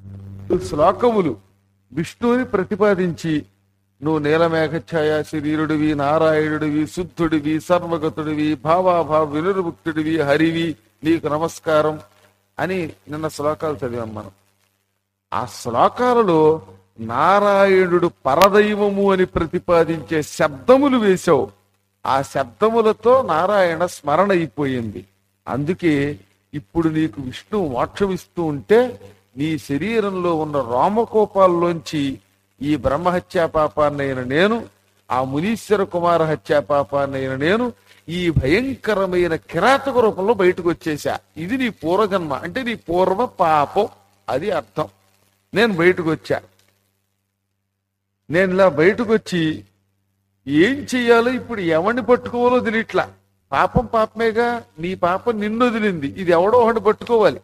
శ్లోకములు విష్ణువుని ప్రతిపాదించి నువ్వు నీలమేఘఛాయ శరీరుడివి, నారాయణుడివి, శుద్ధుడివి, సర్వగతుడివి, భావాభావ వినుర్ముక్తుడివి, హరివి, నీకు నమస్కారం అని నిన్న శ్లోకాలు చదివాం మనం. ఆ శ్లోకాలలో నారాయణుడు పరదైవము అని ప్రతిపాదించే శబ్దములు వేశావు. ఆ శబ్దములతో నారాయణ స్మరణ అయిపోయింది. అందుకే ఇప్పుడు నీకు విష్ణు మోక్షమిస్తూ ఉంటే నీ శరీరంలో ఉన్న రోమకోపాల్లోంచి ఈ బ్రహ్మహత్యా పాపాన్నైన నేను, ఆ మునీశ్వర కుమార హత్యా పాపాన్నైన నేను ఈ భయంకరమైన కిరాతక రూపంలో బయటకు వచ్చేసా. ఇది నీ పూర్వజన్మ, అంటే నీ పూర్వ పాపం, అది అర్థం. నేను బయటకు వచ్చా. నేను ఇలా బయటకు వచ్చి ఏం చెయ్యాలో ఇప్పుడు ఎవరిని పట్టుకోవాలో తెలియట్లా. పాపం పాపమేగా, నీ పాపం నిన్ను వదిలింది, ఇది ఎవడో ఒకటి పట్టుకోవాలి.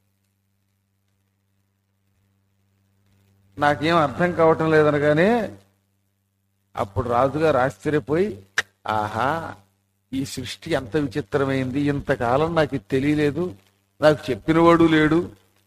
నాకేం అర్థం కావటం లేదనగానే అప్పుడు రాజుగారు ఆశ్చర్యపోయి, ఆహా ఈ సృష్టి ఎంత విచిత్రమైంది, ఇంతకాలం నాకు ఇది తెలియలేదు, నాకు చెప్పినవాడు లేడు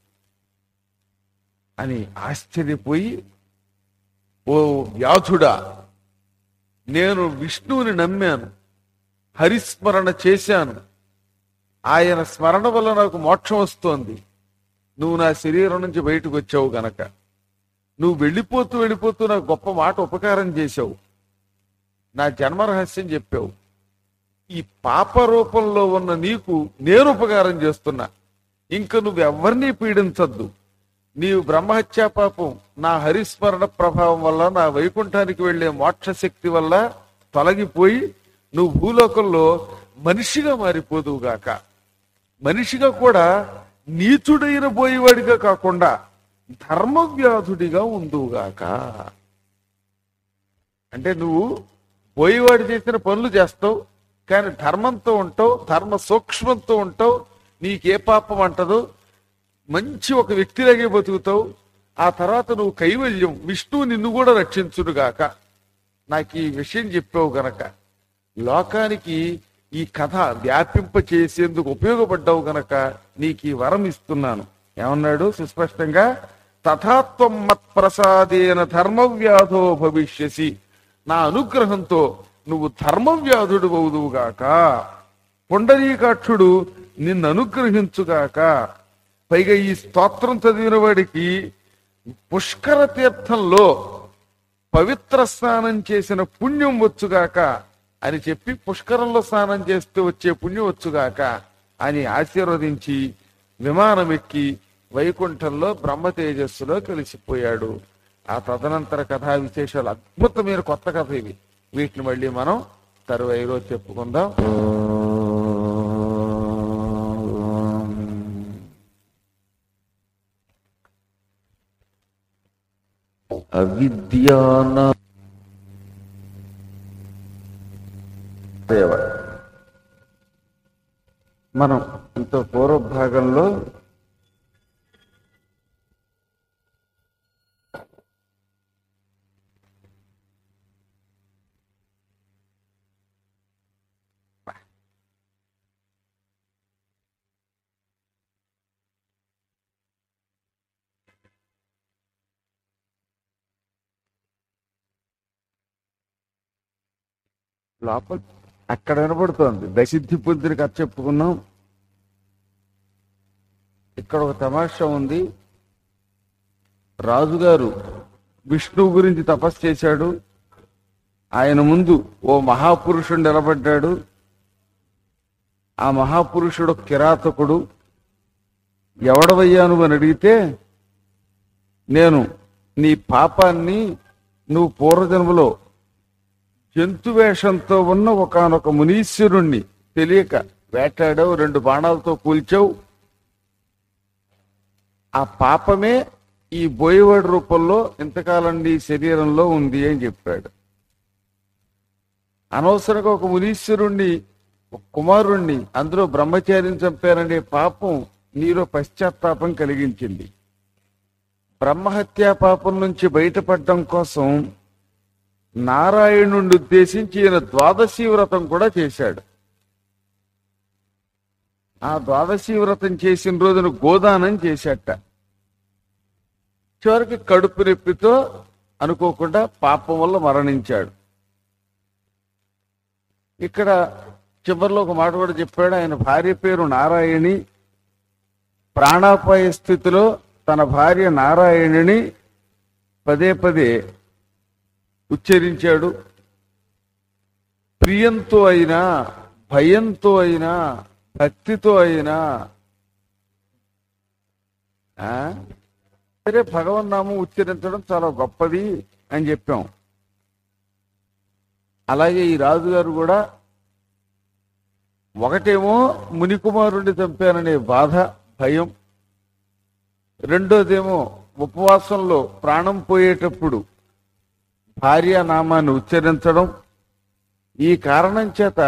అని ఆశ్చర్యపోయి, ఓ వ్యాధుడా, నేను విష్ణువుని నమ్మాను, హరిస్మరణ చేశాను, ఆయన స్మరణ వల్ల నాకు మోక్షం వస్తోంది. నువ్వు నా శరీరం నుంచి బయటకు వచ్చావు గనక నువ్వు వెళ్ళిపోతూ నాకు గొప్ప మాట ఉపకారం చేశావు, నా జన్మ రహస్యం చెప్పావు. ఈ పాప రూపంలో ఉన్న నీకు నేను ఉపకారం చేస్తున్నా. ఇంక నువ్వెవ్వరినీ పీడించద్దు. నీవు బ్రహ్మహత్యా పాపం నా హరిస్మరణ ప్రభావం వల్ల, నా వైకుంఠానికి వెళ్లే మోక్ష శక్తి వల్ల తొలగిపోయి నువ్వు భూలోకంలో మనిషిగా మారిపోదువుగాక. మనిషిగా కూడా నీచుడైన పోయేవాడిగా కాకుండా ధర్మవ్యాధుడిగా ఉందువుగాక. అంటే నువ్వు పోయేవాడు చేసిన పనులు చేస్తావు, కానీ ధర్మంతో ఉంటావు, ధర్మ సూక్ష్మంతో ఉంటావు, నీకే పాపం అంటదు, మంచి ఒక వ్యక్తిలాగే బతుకుతావు. ఆ తర్వాత నువ్వు కైవల్యం, విష్ణువు నిన్ను కూడా రక్షించుడుగాక. నాకు ఈ విషయం చెప్పావు గనక, లోకానికి ఈ కథ వ్యాపింప చేసేందుకు ఉపయోగపడ్డావు గనక నీకు ఈ వరం ఇస్తున్నాను. ఏమన్నాడు సుస్పష్టంగా, తథాత్వం మత్ప్రసాదేన ధర్మవ్యాధో భవిష్యసి. నా అనుగ్రహంతో నువ్వు ధర్మవ్యాధుడు అవుదువుగాక. పుండరీకాక్షుడు నిన్ను అనుగ్రహించుగాక. పైగా ఈ స్తోత్రం చదివిన వాడికి పుష్కర తీర్థంలో పవిత్ర స్నానం చేసిన పుణ్యం వచ్చుగాక అని చెప్పి, పుష్కరంలో స్నానం చేస్తూ వచ్చే పుణ్యం వచ్చుగాక అని ఆశీర్వదించి విమానం ఎక్కి వైకుంఠంలో బ్రహ్మ తేజస్సులో కలిసిపోయాడు. ఆ తదనంతర కథా విశేషాలు అద్భుతమైన కొత్త కథ ఇవి. వీటిని మళ్ళీ మనం తరువాయి రోజు చెప్పుకుందాం. అవిద్యాన మనం ఎంతో పూర్వ భాగంలో లోపల అక్కడ వినపడుతోంది. దశసిద్ధి పొందిన కథ చెప్పుకున్నాం. ఇక్కడ ఒక తమాషా ఉంది. రాజుగారు విష్ణువు గురించి తపస్సు చేశాడు. ఆయన ముందు ఓ మహాపురుషుడు నిలబడ్డాడు. ఆ మహాపురుషుడు కిరాతకుడు. ఎవడవయ్యా నువ్వు అని అడిగితే, నేను నీ పాపాన్ని నువ్వు పూర్వజన్మలో జంతువేషంతో ఉన్న ఒకానొక మునీశ్వరుణ్ణి తెలియక వేటాడావు, 2 బాణాలతో కూల్చావు. ఆ పాపమే ఈ బోయవాడి రూపంలో ఇంతకాలం నీ శరీరంలో ఉంది అని చెప్పాడు. అనవసరంగా ఒక మునీశ్వరుణ్ణి, ఒక కుమారుణ్ణి, అందులో బ్రహ్మచారిని చంపారనే పాపం నీలో పశ్చాత్తాపం కలిగించింది. బ్రహ్మహత్యా పాపం నుంచి బయటపడడం కోసం నారాయణుడిని ఉద్దేశించి ఈయన ద్వాదశీ వ్రతం కూడా చేశాడు. ఆ ద్వాదశీ వ్రతం చేసిన రోజున గోదానం చేశాట. చివరికి కడుపు నొప్పితో అనుకోకుండా పాపం వల్ల మరణించాడు. ఇక్కడ చివరిలో ఒక మాట కూడా చెప్పాడు. ఆయన భార్య పేరు నారాయణి. ప్రాణాపాయ స్థితిలో తన భార్య నారాయణిని పదే పదే ఉచ్చరించాడు. ప్రియంతో అయినా, భయంతో అయినా, భక్తితో అయినా సరే భగవన్నామం ఉచ్చరించడం చాలా గొప్పది అని చెప్పాం. అలాగే ఈ రాజుగారు కూడా ఒకటేమో మునికుమారుణ్ణి చంపాననే బాధ, భయం. రెండోదేమో ఉపవాసంలో ప్రాణం పోయేటప్పుడు భార్య నామాన్ని ఉచ్చరించడం. ఈ కారణం చేత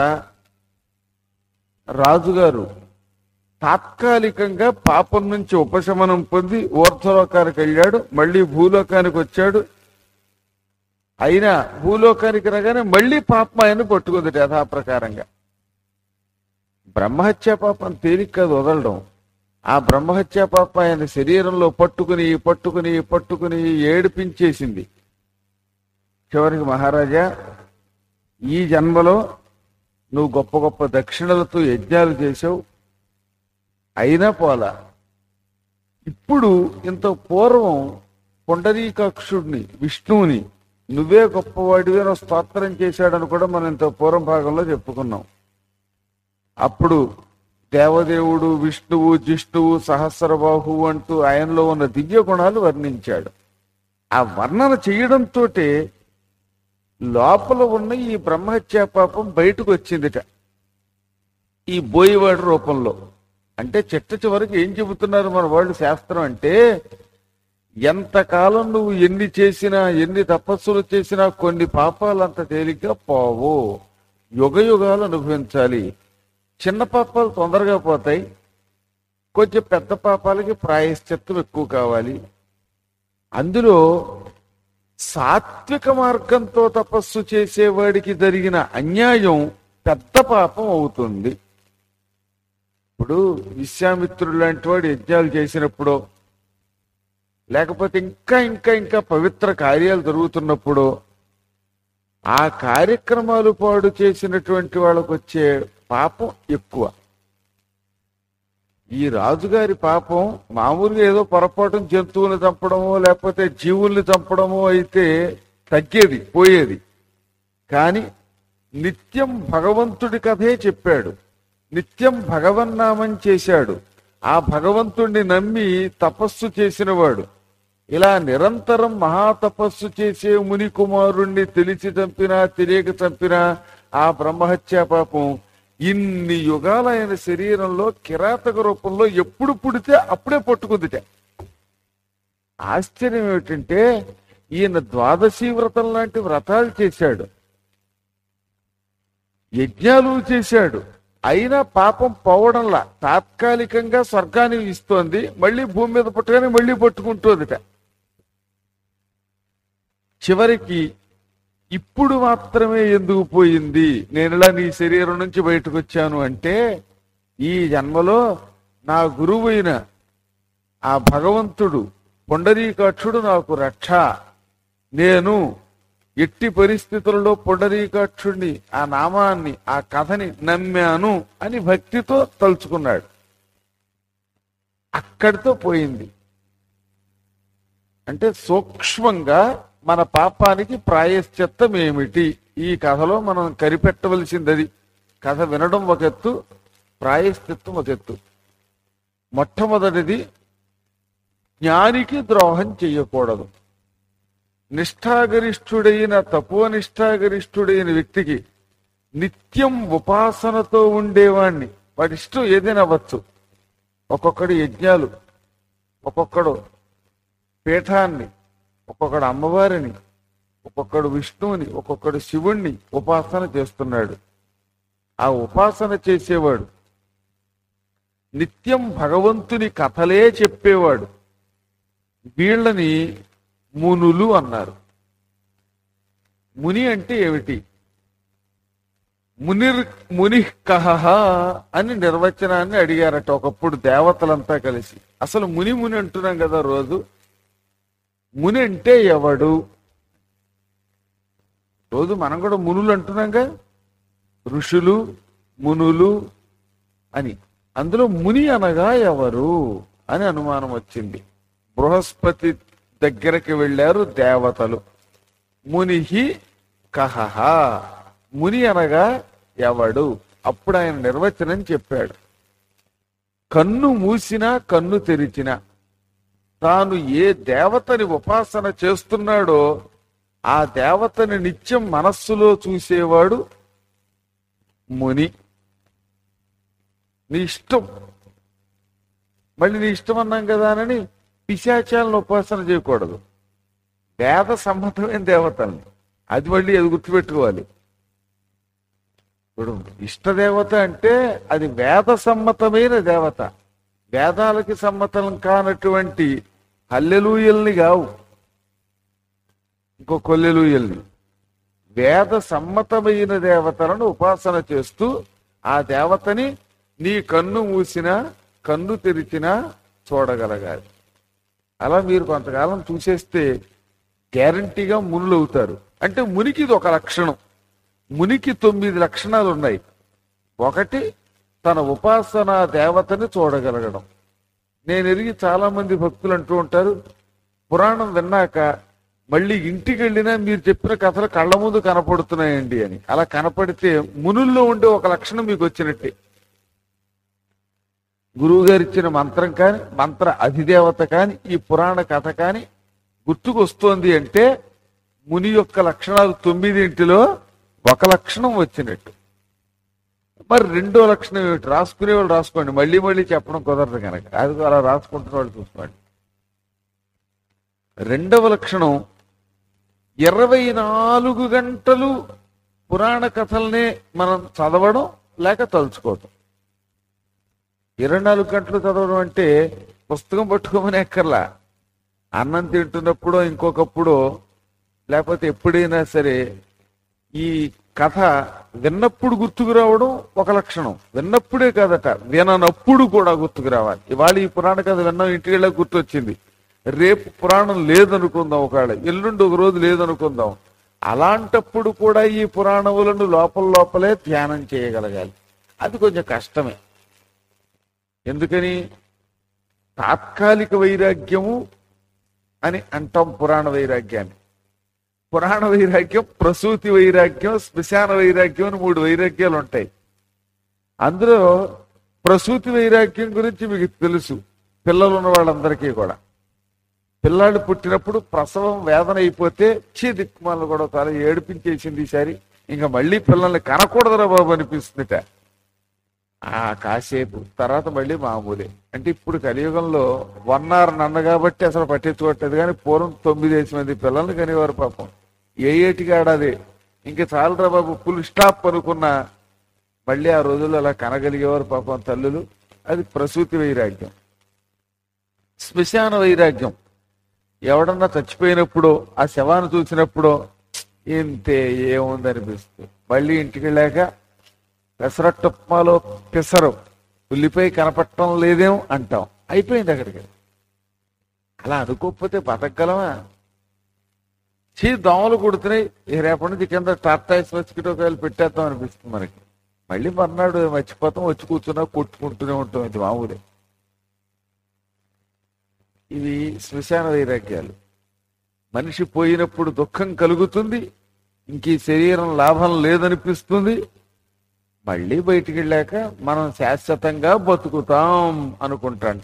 రాజుగారు తాత్కాలికంగా పాపం నుంచి ఉపశమనం పొంది ఊర్ధ్వలోకానికి వెళ్ళాడు. మళ్ళీ భూలోకానికి వచ్చాడు. అయినా భూలోకానికి రాగానే మళ్ళీ పాపం ఆయన పట్టుకుంది యథాప్రకారంగా. బ్రహ్మహత్యా పాపం తేలిక కాదు వదలడం. ఆ బ్రహ్మహత్యా పాపం ఆయన శరీరంలో పట్టుకుని పట్టుకుని పట్టుకుని ఏడిపించేసింది. చివరికి మహారాజా, ఈ జన్మలో నువ్వు గొప్ప గొప్ప దక్షిణలతో యజ్ఞాలు చేసావు, అయినా పోలా. ఇప్పుడు ఇంత పూర్వం పుండరీకాక్షుడిని, విష్ణువుని నువ్వే గొప్పవాడివేనో స్తోత్రం చేశాడని కూడా మనం ఇంత పూర్వం భాగంలో చెప్పుకున్నాం. అప్పుడు దేవదేవుడు, విష్ణువు, జిష్ణువు, సహస్రబాహువు అంటూ ఆయనలో ఉన్న దివ్య గుణాలు వర్ణించాడు. ఆ వర్ణన చేయడంతో లోపల ఉన్న ఈ బ్రహ్మహత్యా పాపం బయటకు వచ్చిందిట ఈ బోయివాడి రూపంలో. అంటే చిట్ట చివరికి ఏం చెబుతున్నారు మన వాళ్ళు శాస్త్రం అంటే, ఎంతకాలం నువ్వు ఎన్ని చేసినా, ఎన్ని తపస్సులు చేసినా కొన్ని పాపాలు అంత తేలిగ్గా పోవు. యుగ యుగాలు అనుభవించాలి. చిన్న పాపాలు తొందరగా పోతాయి, కొంచెం పెద్ద పాపాలకి ప్రాయశ్చిత్తం ఎక్కువ కావాలి. అందులో సాత్విక మార్గంతో తపస్సు చేసేవాడికి జరిగిన అన్యాయం పెద్ద పాపం అవుతుంది. ఇప్పుడు విశ్వామిత్రుడు లాంటి వాడు యజ్ఞాలు చేసినప్పుడు, లేకపోతే ఇంకా ఇంకా ఇంకా పవిత్ర కార్యాలు జరుగుతున్నప్పుడు ఆ కార్యక్రమాలు పాడు చేసినటువంటి వాళ్ళకు వచ్చే పాపం ఎక్కువ. ఈ రాజుగారి పాపం మామూలుగా ఏదో పొరపాటున జంతువుని చంపడమో లేకపోతే జీవుల్ని చంపడమో అయితే తగ్గేది, పోయేది. కానీ నిత్యం భగవంతుడి కథే చెప్పాడు, నిత్యం భగవన్నామం చేశాడు. ఆ భగవంతుణ్ణి నమ్మి తపస్సు చేసినవాడు ఇలా నిరంతరం మహాతపస్సు చేసే ముని కుమారుణ్ణి తెలిసి చంపినా తెలియక చంపినా ఆ బ్రహ్మహత్యా పాపం ఇన్ని యుగాల ఆయన శరీరంలో కిరాతక రూపంలో ఎప్పుడు పుడితే అప్పుడే పట్టుకుందిట. ఆశ్చర్యం ఏమిటంటే ఈయన ద్వాదశీ వ్రతం లాంటి వ్రతాలు చేశాడు, యజ్ఞాలు చేశాడు, అయినా పాపం పోవడంలా తాత్కాలికంగా స్వర్గాన్ని ఇస్తోంది, మళ్ళీ భూమి మీద పుట్టగానే మళ్ళీ పట్టుకుంటోందిట. చివరికి ఇప్పుడు మాత్రమే ఎందుకు పోయింది, నేను ఇలా నీ శరీరం నుంచి బయటకు వచ్చాను అంటే, ఈ జన్మలో నా గురువైన ఆ భగవంతుడు పుండరీకాక్షుడు నాకు రక్ష, నేను ఎట్టి పరిస్థితులలో పుండరీకాక్షుడిని, ఆ నామాన్ని, ఆ కథని నమ్మాను అని భక్తితో తలుచుకున్నాడు. అక్కడితో పోయింది. అంటే సూక్ష్మంగా మన పాపానికి ప్రాయశ్చిత్తం ఏమిటి ఈ కథలో మనం కనిపెట్టవలసింది అది. కథ వినడం ఒక ఎత్తు, ప్రాయశ్చిత్తం ఒక ఎత్తు. మొట్టమొదటిది, జ్ఞానికి ద్రోహం చెయ్యకూడదు. నిష్ఠాగరిష్ఠుడైన తపోనిష్ఠాగరిష్ఠుడైన వ్యక్తికి నిత్యం ఉపాసనతో ఉండేవాణ్ణి, వాడి ఇష్టం ఏదైనా అవ్వచ్చు. ఒక్కొక్కడు యజ్ఞాలు, ఒక్కొక్కడు పీఠాన్ని, ఒక్కొక్కడు అమ్మవారిని, ఒక్కొక్కడు విష్ణువుని, ఒక్కొక్కడు శివుణ్ణి ఉపాసన చేస్తున్నాడు. ఆ ఉపాసన చేసేవాడు నిత్యం భగవంతుని కథలే చెప్పేవాడు. వీళ్ళని మునులు అన్నారు. ముని అంటే ఏమిటి? ముని కహ అని నిర్వచనాన్ని అడిగారట ఒకప్పుడు దేవతలంతా కలిసి. అసలు ముని ముని అంటున్నాం కదా రోజు. ముని అంటే ఎవడు? రోజు మనం కూడా మునులు అంటున్నాంగా, ఋషులు మునులు అని. అందులో ముని అనగా ఎవరు అని అనుమానం వచ్చింది. బృహస్పతి దగ్గరికి వెళ్ళారు దేవతలు. మునిహి కహహ, ముని అనగా ఎవడు? అప్పుడు ఆయన నిర్వచనం చెప్పాడు. కన్ను మూసినా కన్ను తెరిచినా తాను ఏ దేవతని ఉపాసన చేస్తున్నాడో ఆ దేవతని నిత్యం మనస్సులో చూసేవాడు ముని. నీ ఇష్టం, మళ్ళీ నీ ఇష్టం అన్నాం కదా అని పిశాచాలను ఉపాసన చేయకూడదు. వేద సమ్మతమైన దేవతల్ని, అది మళ్ళీ అది గుర్తుపెట్టుకోవాలి. ఇప్పుడు ఇష్టదేవత అంటే అది వేద సమ్మతమైన దేవత. వేదాలకి సమ్మతం కానటువంటి హల్లెలూయల్ని కావు, ఇంకో కొల్లెలూయల్ని. వేద సమ్మతమైన దేవతలను ఉపాసన చేస్తూ ఆ దేవతని నీ కన్ను మూసినా కన్ను తెరిచినా చూడగలగాలి. అలా మీరు కొంతకాలం చూసేస్తే గ్యారంటీగా మునులు అవుతారు. అంటే మునికి ఇది ఒక లక్షణం. మునికి 9 లక్షణాలు ఉన్నాయి. ఒకటి, తన ఉపాసనా దేవతని చూడగలగడం. నేను ఎరిగి చాలా మంది భక్తులు అంటూ ఉంటారు, పురాణం విన్నాక మళ్ళీ ఇంటికి వెళ్ళినా మీరు చెప్పిన కథలు కళ్ళ ముందు కనపడుతున్నాయండి అని. అలా కనపడితే మునుల్లో ఉండే ఒక లక్షణం మీకు వచ్చినట్టే. గురువు గారు ఇచ్చిన మంత్రం కానీ, మంత్ర అధిదేవత కానీ, ఈ పురాణ కథ కానీ గుర్తుకొస్తోంది అంటే ముని యొక్క లక్షణాలు 9 ఒక లక్షణం వచ్చినట్టు. మరి రెండో లక్షణం ఏమిటి? రాసుకునే వాళ్ళు రాసుకోండి, మళ్ళీ మళ్ళీ చెప్పడం కుదరదు కనుక. అది అలా రాసుకుంటున్న వాళ్ళు చూసుకోండి. రెండవ లక్షణం, 24 గంటలు పురాణ కథల్నే మనం చదవడం లేక తలుచుకోవటం. 24 గంటలు చదవడం అంటే పుస్తకం పట్టుకోమని ఎక్కర్లా. అన్నం తింటున్నప్పుడో ఇంకొకప్పుడు లేకపోతే ఎప్పుడైనా సరే ఈ కథ విన్నప్పుడు గుర్తుకు రావడం ఒక లక్షణం. విన్నప్పుడే కాదట, విననప్పుడు కూడా గుర్తుకు రావాలి. ఇవాళ ఈ పురాణ కథ విన్నాం, ఇంటికి వెళ్ళా గుర్తొచ్చింది. రేపు పురాణం లేదనుకుందాం, ఒకవేళ ఎల్లుండి ఒక రోజు లేదనుకుందాం. అలాంటప్పుడు కూడా ఈ పురాణములను లోపలే ధ్యానం చేయగలగాలి. అది కొంచెం కష్టమే. ఎందుకని? తాత్కాలిక వైరాగ్యము అని అంటాం పురాణ వైరాగ్యాన్ని. పురాణ వైరాగ్యం, ప్రసూతి వైరాగ్యం, శ్మశాన వైరాగ్యం అని 3 వైరాగ్యాలు ఉంటాయి. అందులో ప్రసూతి వైరాగ్యం గురించి మీకు తెలుసు, పిల్లలు ఉన్న వాళ్ళందరికీ కూడా. పిల్లాడు పుట్టినప్పుడు ప్రసవం వేదన అయిపోతే దిక్కుమాలను కూడా చాలా ఏడిపించేసింది ఈసారి, ఇంకా మళ్ళీ పిల్లల్ని కనకూడదురా బాబు అనిపిస్తుందిట. కాసేపు తర్వాత మళ్ళీ మామూలే. అంటే ఇప్పుడు కలియుగంలో 1 hour నన్న కాబట్టి అసలు పట్టించుకోవట్లేదు, కానీ పూర్వం 9 మంది పిల్లల్ని కనేవారు పాపం. ఏటికి ఆడాది, ఇంకా చాలరా బాబు ఫుల్ స్టాప్ అనుకున్నా మళ్ళీ ఆ రోజుల్లో అలా కనగలిగేవారు పాపం తల్లులు. అది ప్రసూతి వైరాగ్యం. శ్మశాన వైరాగ్యం, ఎవడన్నా చచ్చిపోయినప్పుడు ఆ శవాన్ని చూసినప్పుడు ఇంతే ఏముందనిపిస్తుంది. మళ్ళీ ఇంటికి వెళ్ళాక పెసరట్టుప్మాలో పెసరు ఉల్లిపాయ కనపడటం లేదేమో అంటాం, అయిపోయింది అక్కడికి. అలా అనుకోకపోతే బతకగలమా? దోమలు కుడుతున్నాయి, రేపటి నుంచి కింద టార్టాయిస్ మస్కిటో కాయలు పెట్టేద్దాం అనిపిస్తుంది మనకి. మళ్ళీ మర్నాడు మర్చిపోతాం, వచ్చి కూర్చున్నా కొట్టుకుంటూనే ఉంటాం. ఇది మామూలే. ఇవి శ్మశాన వైరాగ్యాలు. మనిషి పోయినప్పుడు దుఃఖం కలుగుతుంది, ఇంక ఈ శరీరం లాభం లేదనిపిస్తుంది. మళ్ళీ బయటికి వెళ్ళాక మనం శాశ్వతంగా బతుకుతాం అనుకుంటాంట.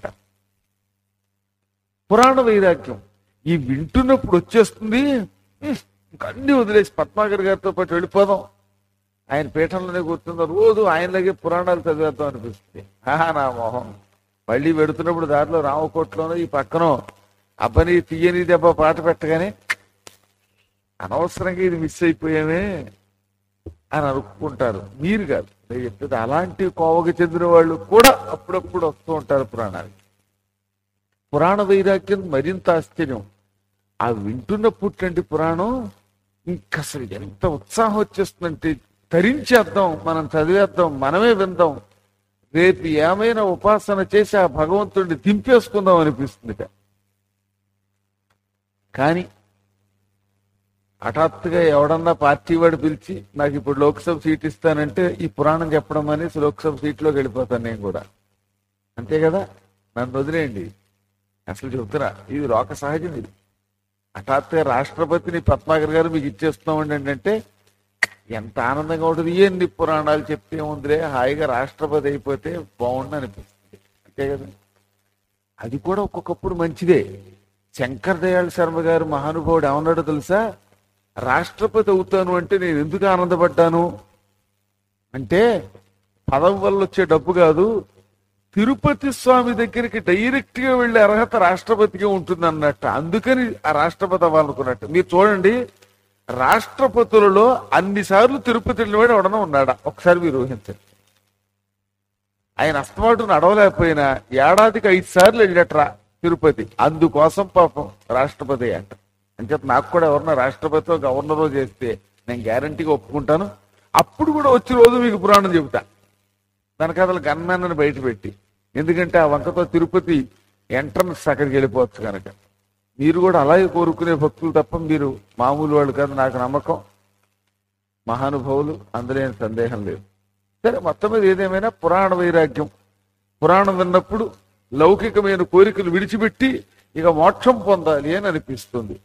పురాణ వైరాగ్యం ఈ వింటున్నప్పుడు వచ్చేస్తుంది. అన్ని వదిలేసి పద్మాకర్ గారితో పాటు వెళ్ళిపోదాం, ఆయన పీఠంలోనే కూర్చుందా, రోజు ఆయనలాగే పురాణాలు చదివేద్దాం అనిపిస్తుంది. నా మొహం. మళ్ళీ వెడుతున్నప్పుడు దారిలో రామకోట్లోనో ఈ పక్కనో అబ్బని తీయని దెబ్బ పాట పెట్టగానే అనవసరంగా ఇది మిస్ అయిపోయామే అని అనుకుంటారు. మీరు కాదు నేను చెప్పేది, అలాంటి కోవకు చెందిన వాళ్ళు కూడా అప్పుడప్పుడు వస్తూ ఉంటారు పురాణానికి. పురాణ వైరాగ్యం మరింత ఆశ్చర్యం. ఆ వింటున్న పుట్టండి పురాణం ఇంకా అసలు ఎంత ఉత్సాహం వచ్చేస్తుందంటే తరించేద్దాం, మనం చదివేద్దాం, మనమే విందాం, రేపు ఏమైనా ఉపాసన చేసి ఆ భగవంతుడిని దింపేసుకుందాం అనిపిస్తుంది. కానీ హఠాత్తుగా ఎవడన్నా పార్టీ వాడు పిలిచి నాకు ఇప్పుడు లోక్సభ సీట్ ఇస్తానంటే ఈ పురాణం చెప్పడం అనేసి లోక్సభ సీట్లోకి వెళ్ళిపోతాను నేను కూడా. అంతే కదా, నన్ను వదిలేయండి. అసలు చెబుతున్నా, ఇది లోక సహజం. ఇది హఠాత్తుగా రాష్ట్రపతిని పద్మాకర్ గారు మీకు ఇచ్చేస్తున్నామండి అంటే ఎంత ఆనందంగా ఉంటుంది. ఎన్ని పురాణాలు చెప్తే ఉందిలే, హాయిగా రాష్ట్రపతి అయిపోతే బాగుండు అనిపిస్తుంది. అంతే కదా, అది కూడా ఒక్కొక్కప్పుడు మంచిదే. శంకర్ దయాళ్ శర్మ గారు మహానుభావుడు ఏమన్నాడో తెలుసా? రాష్ట్రపతి అవుతాను అంటే నేను ఎందుకు ఆనందపడ్డాను అంటే, పదవి వల్ల వచ్చే డబ్బు కాదు, తిరుపతి స్వామి దగ్గరికి డైరెక్ట్ గా వెళ్లే అర్హత రాష్ట్రపతిగా ఉంటుంది అన్నట్టు. అందుకని ఆ రాష్ట్రపతి అవ్వాలనుకున్నట్టు. మీరు చూడండి, రాష్ట్రపతులలో అన్నిసార్లు తిరుపతి వెళ్ళివాడు ఎవడన్నా ఉన్నాడా? ఒకసారి మీరు ఊహించండి. ఆయన అస్తమాటు నడవలేకపోయినా ఏడాదికి 5 సార్లు వెళ్ళటరా తిరుపతి. అందుకోసం పాపం రాష్ట్రపతి అంట. అంచేత నాకు కూడా ఎవరన్నా రాష్ట్రపతితో గవర్నరో చేస్తే నేను గ్యారంటీగా ఒప్పుకుంటాను. అప్పుడు కూడా వచ్చే రోజు మీకు పురాణం చెబుతా, దానికి అసలు గన్మ్యాన్ బయట పెట్టి. ఎందుకంటే ఆ వంకతో తిరుపతి ఎంట్రన్స్ అక్కడికి వెళ్ళిపోవచ్చు కనుక. మీరు కూడా అలాగే కోరుకునే భక్తులు తప్ప మీరు మామూలు వాళ్ళు కాదు, నాకు నమ్మకం. మహానుభావులు, అందులో ఏం సందేహం లేదు. సరే, మొత్తం మీద ఏదేమైనా పురాణ వైరాగ్యం, పురాణం విన్నప్పుడు లౌకికమైన కోరికలు విడిచిపెట్టి ఇక మోక్షం పొందాలి అని అనిపిస్తుంది.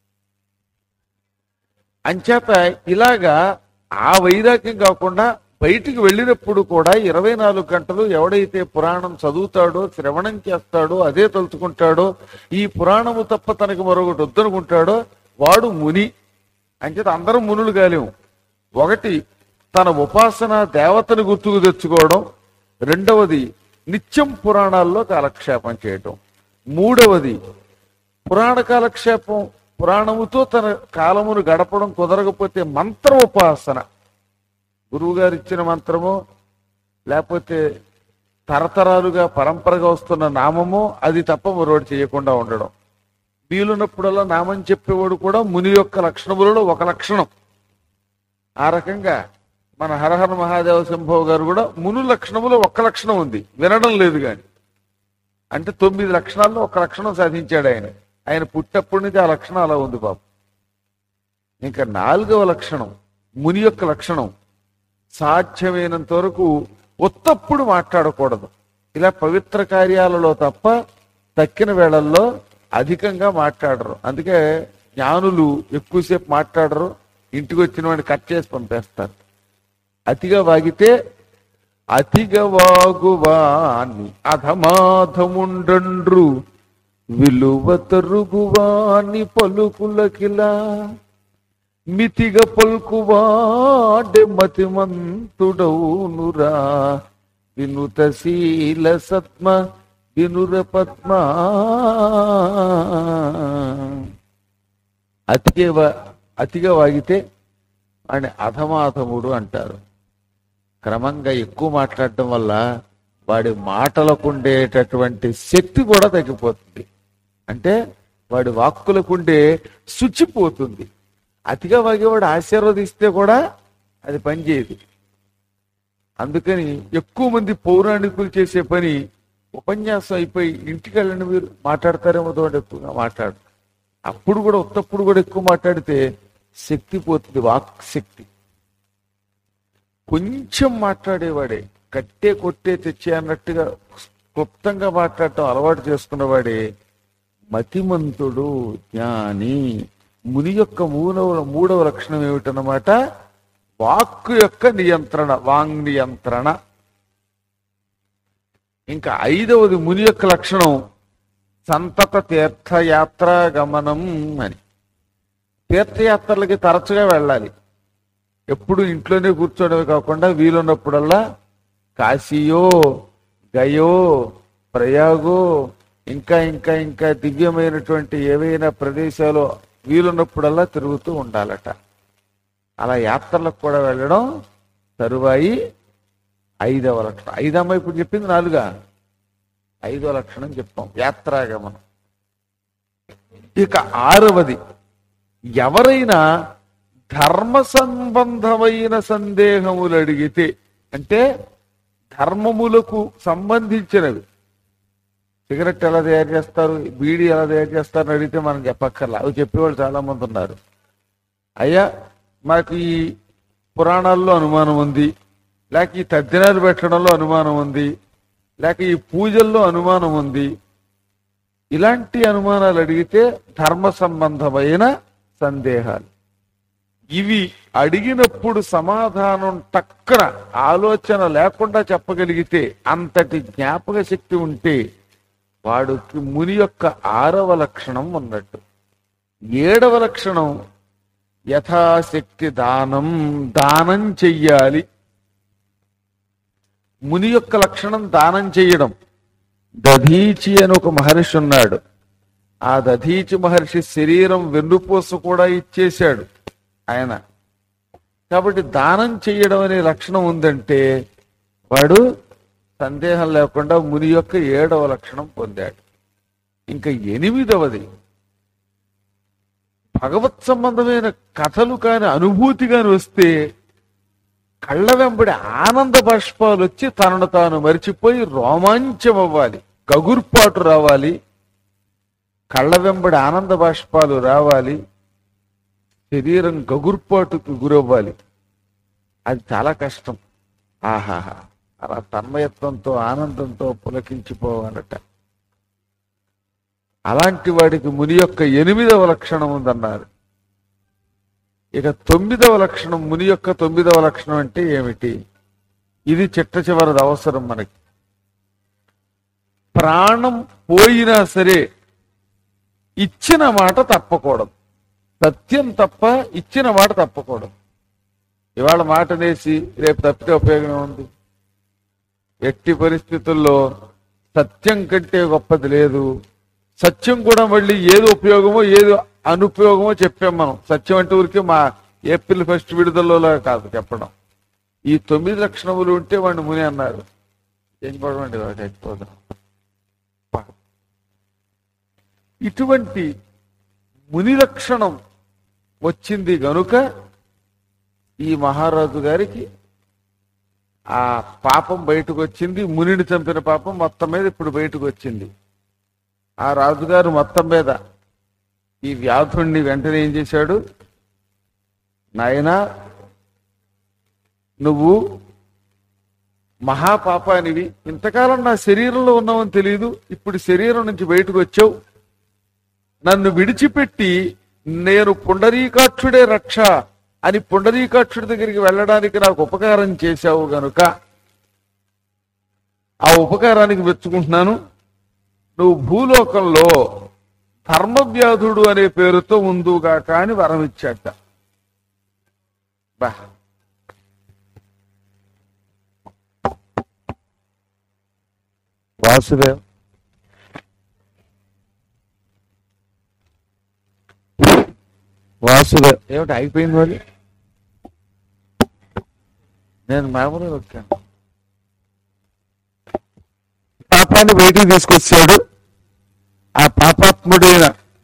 అంచేత ఇలాగా ఆ వైరాగ్యం కాకుండా బయటికి వెళ్ళినప్పుడు కూడా 24 గంటలు ఎవడైతే పురాణం చదువుతాడో, శ్రవణం చేస్తాడో, అదే తలుచుకుంటాడో, ఈ పురాణము తప్ప తనకు మరొకటి వద్దనుకుంటాడో వాడు ముని. అంచేత అందరం మునులు కాలేము. ఒకటి, తన ఉపాసన దేవతను గుర్తుకు తెచ్చుకోవడం. రెండవది, నిత్యం పురాణాల్లో కాలక్షేపం చేయటం. మూడవది, పురాణ కాలక్షేపం, పురాణముతో తన కాలమును గడపడం కుదరకపోతే మంత్ర ఉపాసన, గురువు గారు ఇచ్చిన మంత్రమో లేకపోతే తరతరాలుగా పరంపరగా వస్తున్న నామమో అది తప్ప మరొకటి చేయకుండా ఉండడం. వీలున్నప్పుడల్లా నామం చెప్పేవాడు కూడా ముని యొక్క లక్షణములలో ఒక లక్షణం. ఆ రకంగా మన హరహర మహాదేవ శంభవ గారు కూడా మును లక్షణములో ఒక్క లక్షణం ఉంది, వినడం లేదు కానీ. అంటే 9 లక్షణాల్లో ఒక లక్షణం సాధించాడు ఆయన. ఆయన పుట్టప్పటి నుంచి ఆ లక్షణం అలా ఉంది పాపం. ఇంకా 4వ లక్షణం ముని యొక్క లక్షణం, సాధ్యమైనంత వరకు ఒత్తప్పుడు మాట్లాడకూడదు. ఇలా పవిత్ర కార్యాలలో తప్ప తక్కిన వేళల్లో అధికంగా మాట్లాడరు. అందుకే జ్ఞానులు ఎక్కువసేపు మాట్లాడరు, ఇంటికి వచ్చిన వాడిని కట్ చేసి పంపేస్తారు. అతిగా వాగితే అతిగా వాగువాని అధమాధముండ్రు విలువ తరుగువాని పలుకులకిలా మితిగా పలుకువాడే మతిమంతుడౌనురా వినుతశీల సత్మ వినుర పద్మ. అతిగా వాగితే అని అధమాధముడు అంటారు. క్రమంగా ఎక్కువ మాట్లాడటం వల్ల వాడి మాటలకు ఉండేటటువంటి శక్తి కూడా తగ్గిపోతుంది. అంటే వాడి వాక్కులకు ఉండే శుచి పోతుంది. అతిగా వాగేవాడు ఆశీర్వదిస్తే కూడా అది పనిచేయదు. అందుకని ఎక్కువ మంది పౌరాణికులు చేసే పని, ఉపన్యాసం అయిపోయి ఇంటికి వెళ్ళండి మీరు మాట్లాడతారేమో తోటి ఎక్కువగా మాట్లాడు. అప్పుడు కూడా ఉత్తప్పుడు కూడా ఎక్కువ మాట్లాడితే శక్తి పోతుంది, వాక్ శక్తి. కొంచెం మాట్లాడేవాడే, కట్టే కొట్టే తెచ్చే అన్నట్టుగా క్లుప్తంగా మాట్లాడటం అలవాటు చేసుకున్నవాడే మతిమంతుడు, జ్ఞాని. ముని యొక్క మూడవ లక్షణం ఏమిటన్నమాట? వాక్కు యొక్క నియంత్రణ, వాంగ్ నియంత్రణ. ఇంకా 5వది ముని యొక్క లక్షణం సంతత తీర్థయాత్ర గమనం అని. తీర్థయాత్రలకి తరచుగా వెళ్ళాలి. ఎప్పుడు ఇంట్లోనే కూర్చోవడమే కాకుండా వీలున్నప్పుడల్లా కాశీయో, గయో, ప్రయాగో, ఇంకా ఇంకా ఇంకా దివ్యమైనటువంటి ఏవైనా ప్రదేశాలు వీలున్నప్పుడల్లా తిరుగుతూ ఉండాలట. అలా యాత్రలకు కూడా వెళ్ళడం తరువాయి 5వ లక్షణం. 5వ ఇప్పుడు చెప్పింది 4గా, 5వ లక్షణం చెప్తాం, యాత్రాగమనం. ఇక 6వది, ఎవరైనా ధర్మ సంబంధమైన సందేహములు అడిగితే, అంటే ధర్మములకు సంబంధించినవి, సిగరెట్ ఎలా తయారు చేస్తారు, బీడీ ఎలా తయారు చేస్తారని అడిగితే మనం చెప్పక్కర్లా, అవి చెప్పేవాళ్ళు చాలా మంది ఉన్నారు. అయ్యా మాకు ఈ పురాణాల్లో అనుమానం ఉంది, లేక ఈ తద్దినాలు పెట్టడంలో అనుమానం ఉంది, లేక ఈ పూజల్లో అనుమానం ఉంది, ఇలాంటి అనుమానాలు అడిగితే ధర్మ సంబంధమైన సందేహాలు. ఇవి అడిగినప్పుడు సమాధానం టక్కన ఆలోచన లేకుండా చెప్పగలిగితే, అంతటి జ్ఞాపక శక్తి ఉంటే వాడికి ముని యొక్క 6వ లక్షణం ఉన్నట్టు. 7వ లక్షణం యథాశక్తి దానం, దానం చెయ్యాలి. ముని యొక్క లక్షణం దానం చెయ్యడం. దధీచి అని ఒక మహర్షి ఉన్నాడు. ఆ దధీచి మహర్షి శరీరం వెన్నుపూస కూడా ఇచ్చేశాడు ఆయన. కాబట్టి దానం చెయ్యడం అనే లక్షణం ఉందంటే వాడు సందేహం లేకుండా ముని యొక్క 7వ లక్షణం పొందాడు. ఇంకా 8వది భగవత్ సంబంధమైన కథలు కాని అనుభూతి కాని వస్తే కళ్ళ వెంబడి ఆనంద బాష్పాలు వచ్చి తనను తాను మరిచిపోయి రోమాంచం అవ్వాలి, గగుర్పాటు రావాలి, కళ్ళ వెంబడి ఆనంద బాష్పాలు రావాలి, శరీరం గగుర్పాటుకు గురవ్వాలి. అది చాలా కష్టం. ఆహాహా, అలా తన్మయత్వంతో ఆనందంతో పులకించిపోవాలట. అలాంటి వాడికి ముని యొక్క 8వ లక్షణం ఉందన్నారు. ఇక 9వ లక్షణం, ముని యొక్క 9వ లక్షణం అంటే ఏమిటి? ఇది చిట్ట చివరిది అవసరం మనకి. ప్రాణం పోయినా సరే ఇచ్చిన మాట తప్పకూడదు. సత్యం తప్ప ఇచ్చిన మాట తప్పకూడదు. ఇవాళ మాట నేసి రేపు తప్పితే ఉపయోగం ఉంది. ఎట్టి పరిస్థితుల్లో సత్యం కంటే గొప్పది లేదు. సత్యం కూడా మళ్ళీ ఏది ఉపయోగమో ఏది అనుపయోగమో చెప్పాం మనం. సత్యం అంటే ఊరికి మా ఏప్రిల్ 1 విడుదలలో కాదు చెప్పడం. ఈ 9 లక్షణములు ఉంటే వాడిని ముని అన్నారు. ఏం పడవండి వాడు అయిపోదాం. ఇటువంటి ముని లక్షణం వచ్చింది గనుక ఈ మహారాజు గారికి ఆ పాపం బయటకు వచ్చింది. మునిని చంపిన పాపం మొత్తం మీద ఇప్పుడు బయటకు వచ్చింది. ఆ రాజుగారు మొత్తం మీద ఈ వ్యాధుణ్ణి వెంటనే ఏం చేశాడు? నాయనా, నువ్వు మహాపాపానివి, ఇంతకాలం నా శరీరంలో ఉన్నావని తెలియదు, ఇప్పుడు శరీరం నుంచి బయటకు వచ్చావు, నన్ను విడిచిపెట్టి నేను పుండరీకాక్షుడే రక్ష అని పుండరీకాక్షుడి దగ్గరికి వెళ్ళడానికి నాకు ఉపకారం చేశావు గనుక ఆ ఉపకారానికి మెచ్చుకుంటున్నాను. నువ్వు భూలోకంలో ధర్మవ్యాధుడు అనే పేరుతో ఉందుగాక అని వరం ఇచ్చాట. బా, వాసుదేవ్ వాసుదేవ్ ఏమిటి అయిపోయింది వాళ్ళు? నేను మామూలుగా వచ్చాను. పాపాన్ని బయటికి తీసుకొచ్చాడు. ఆ పాపాత్ముడైన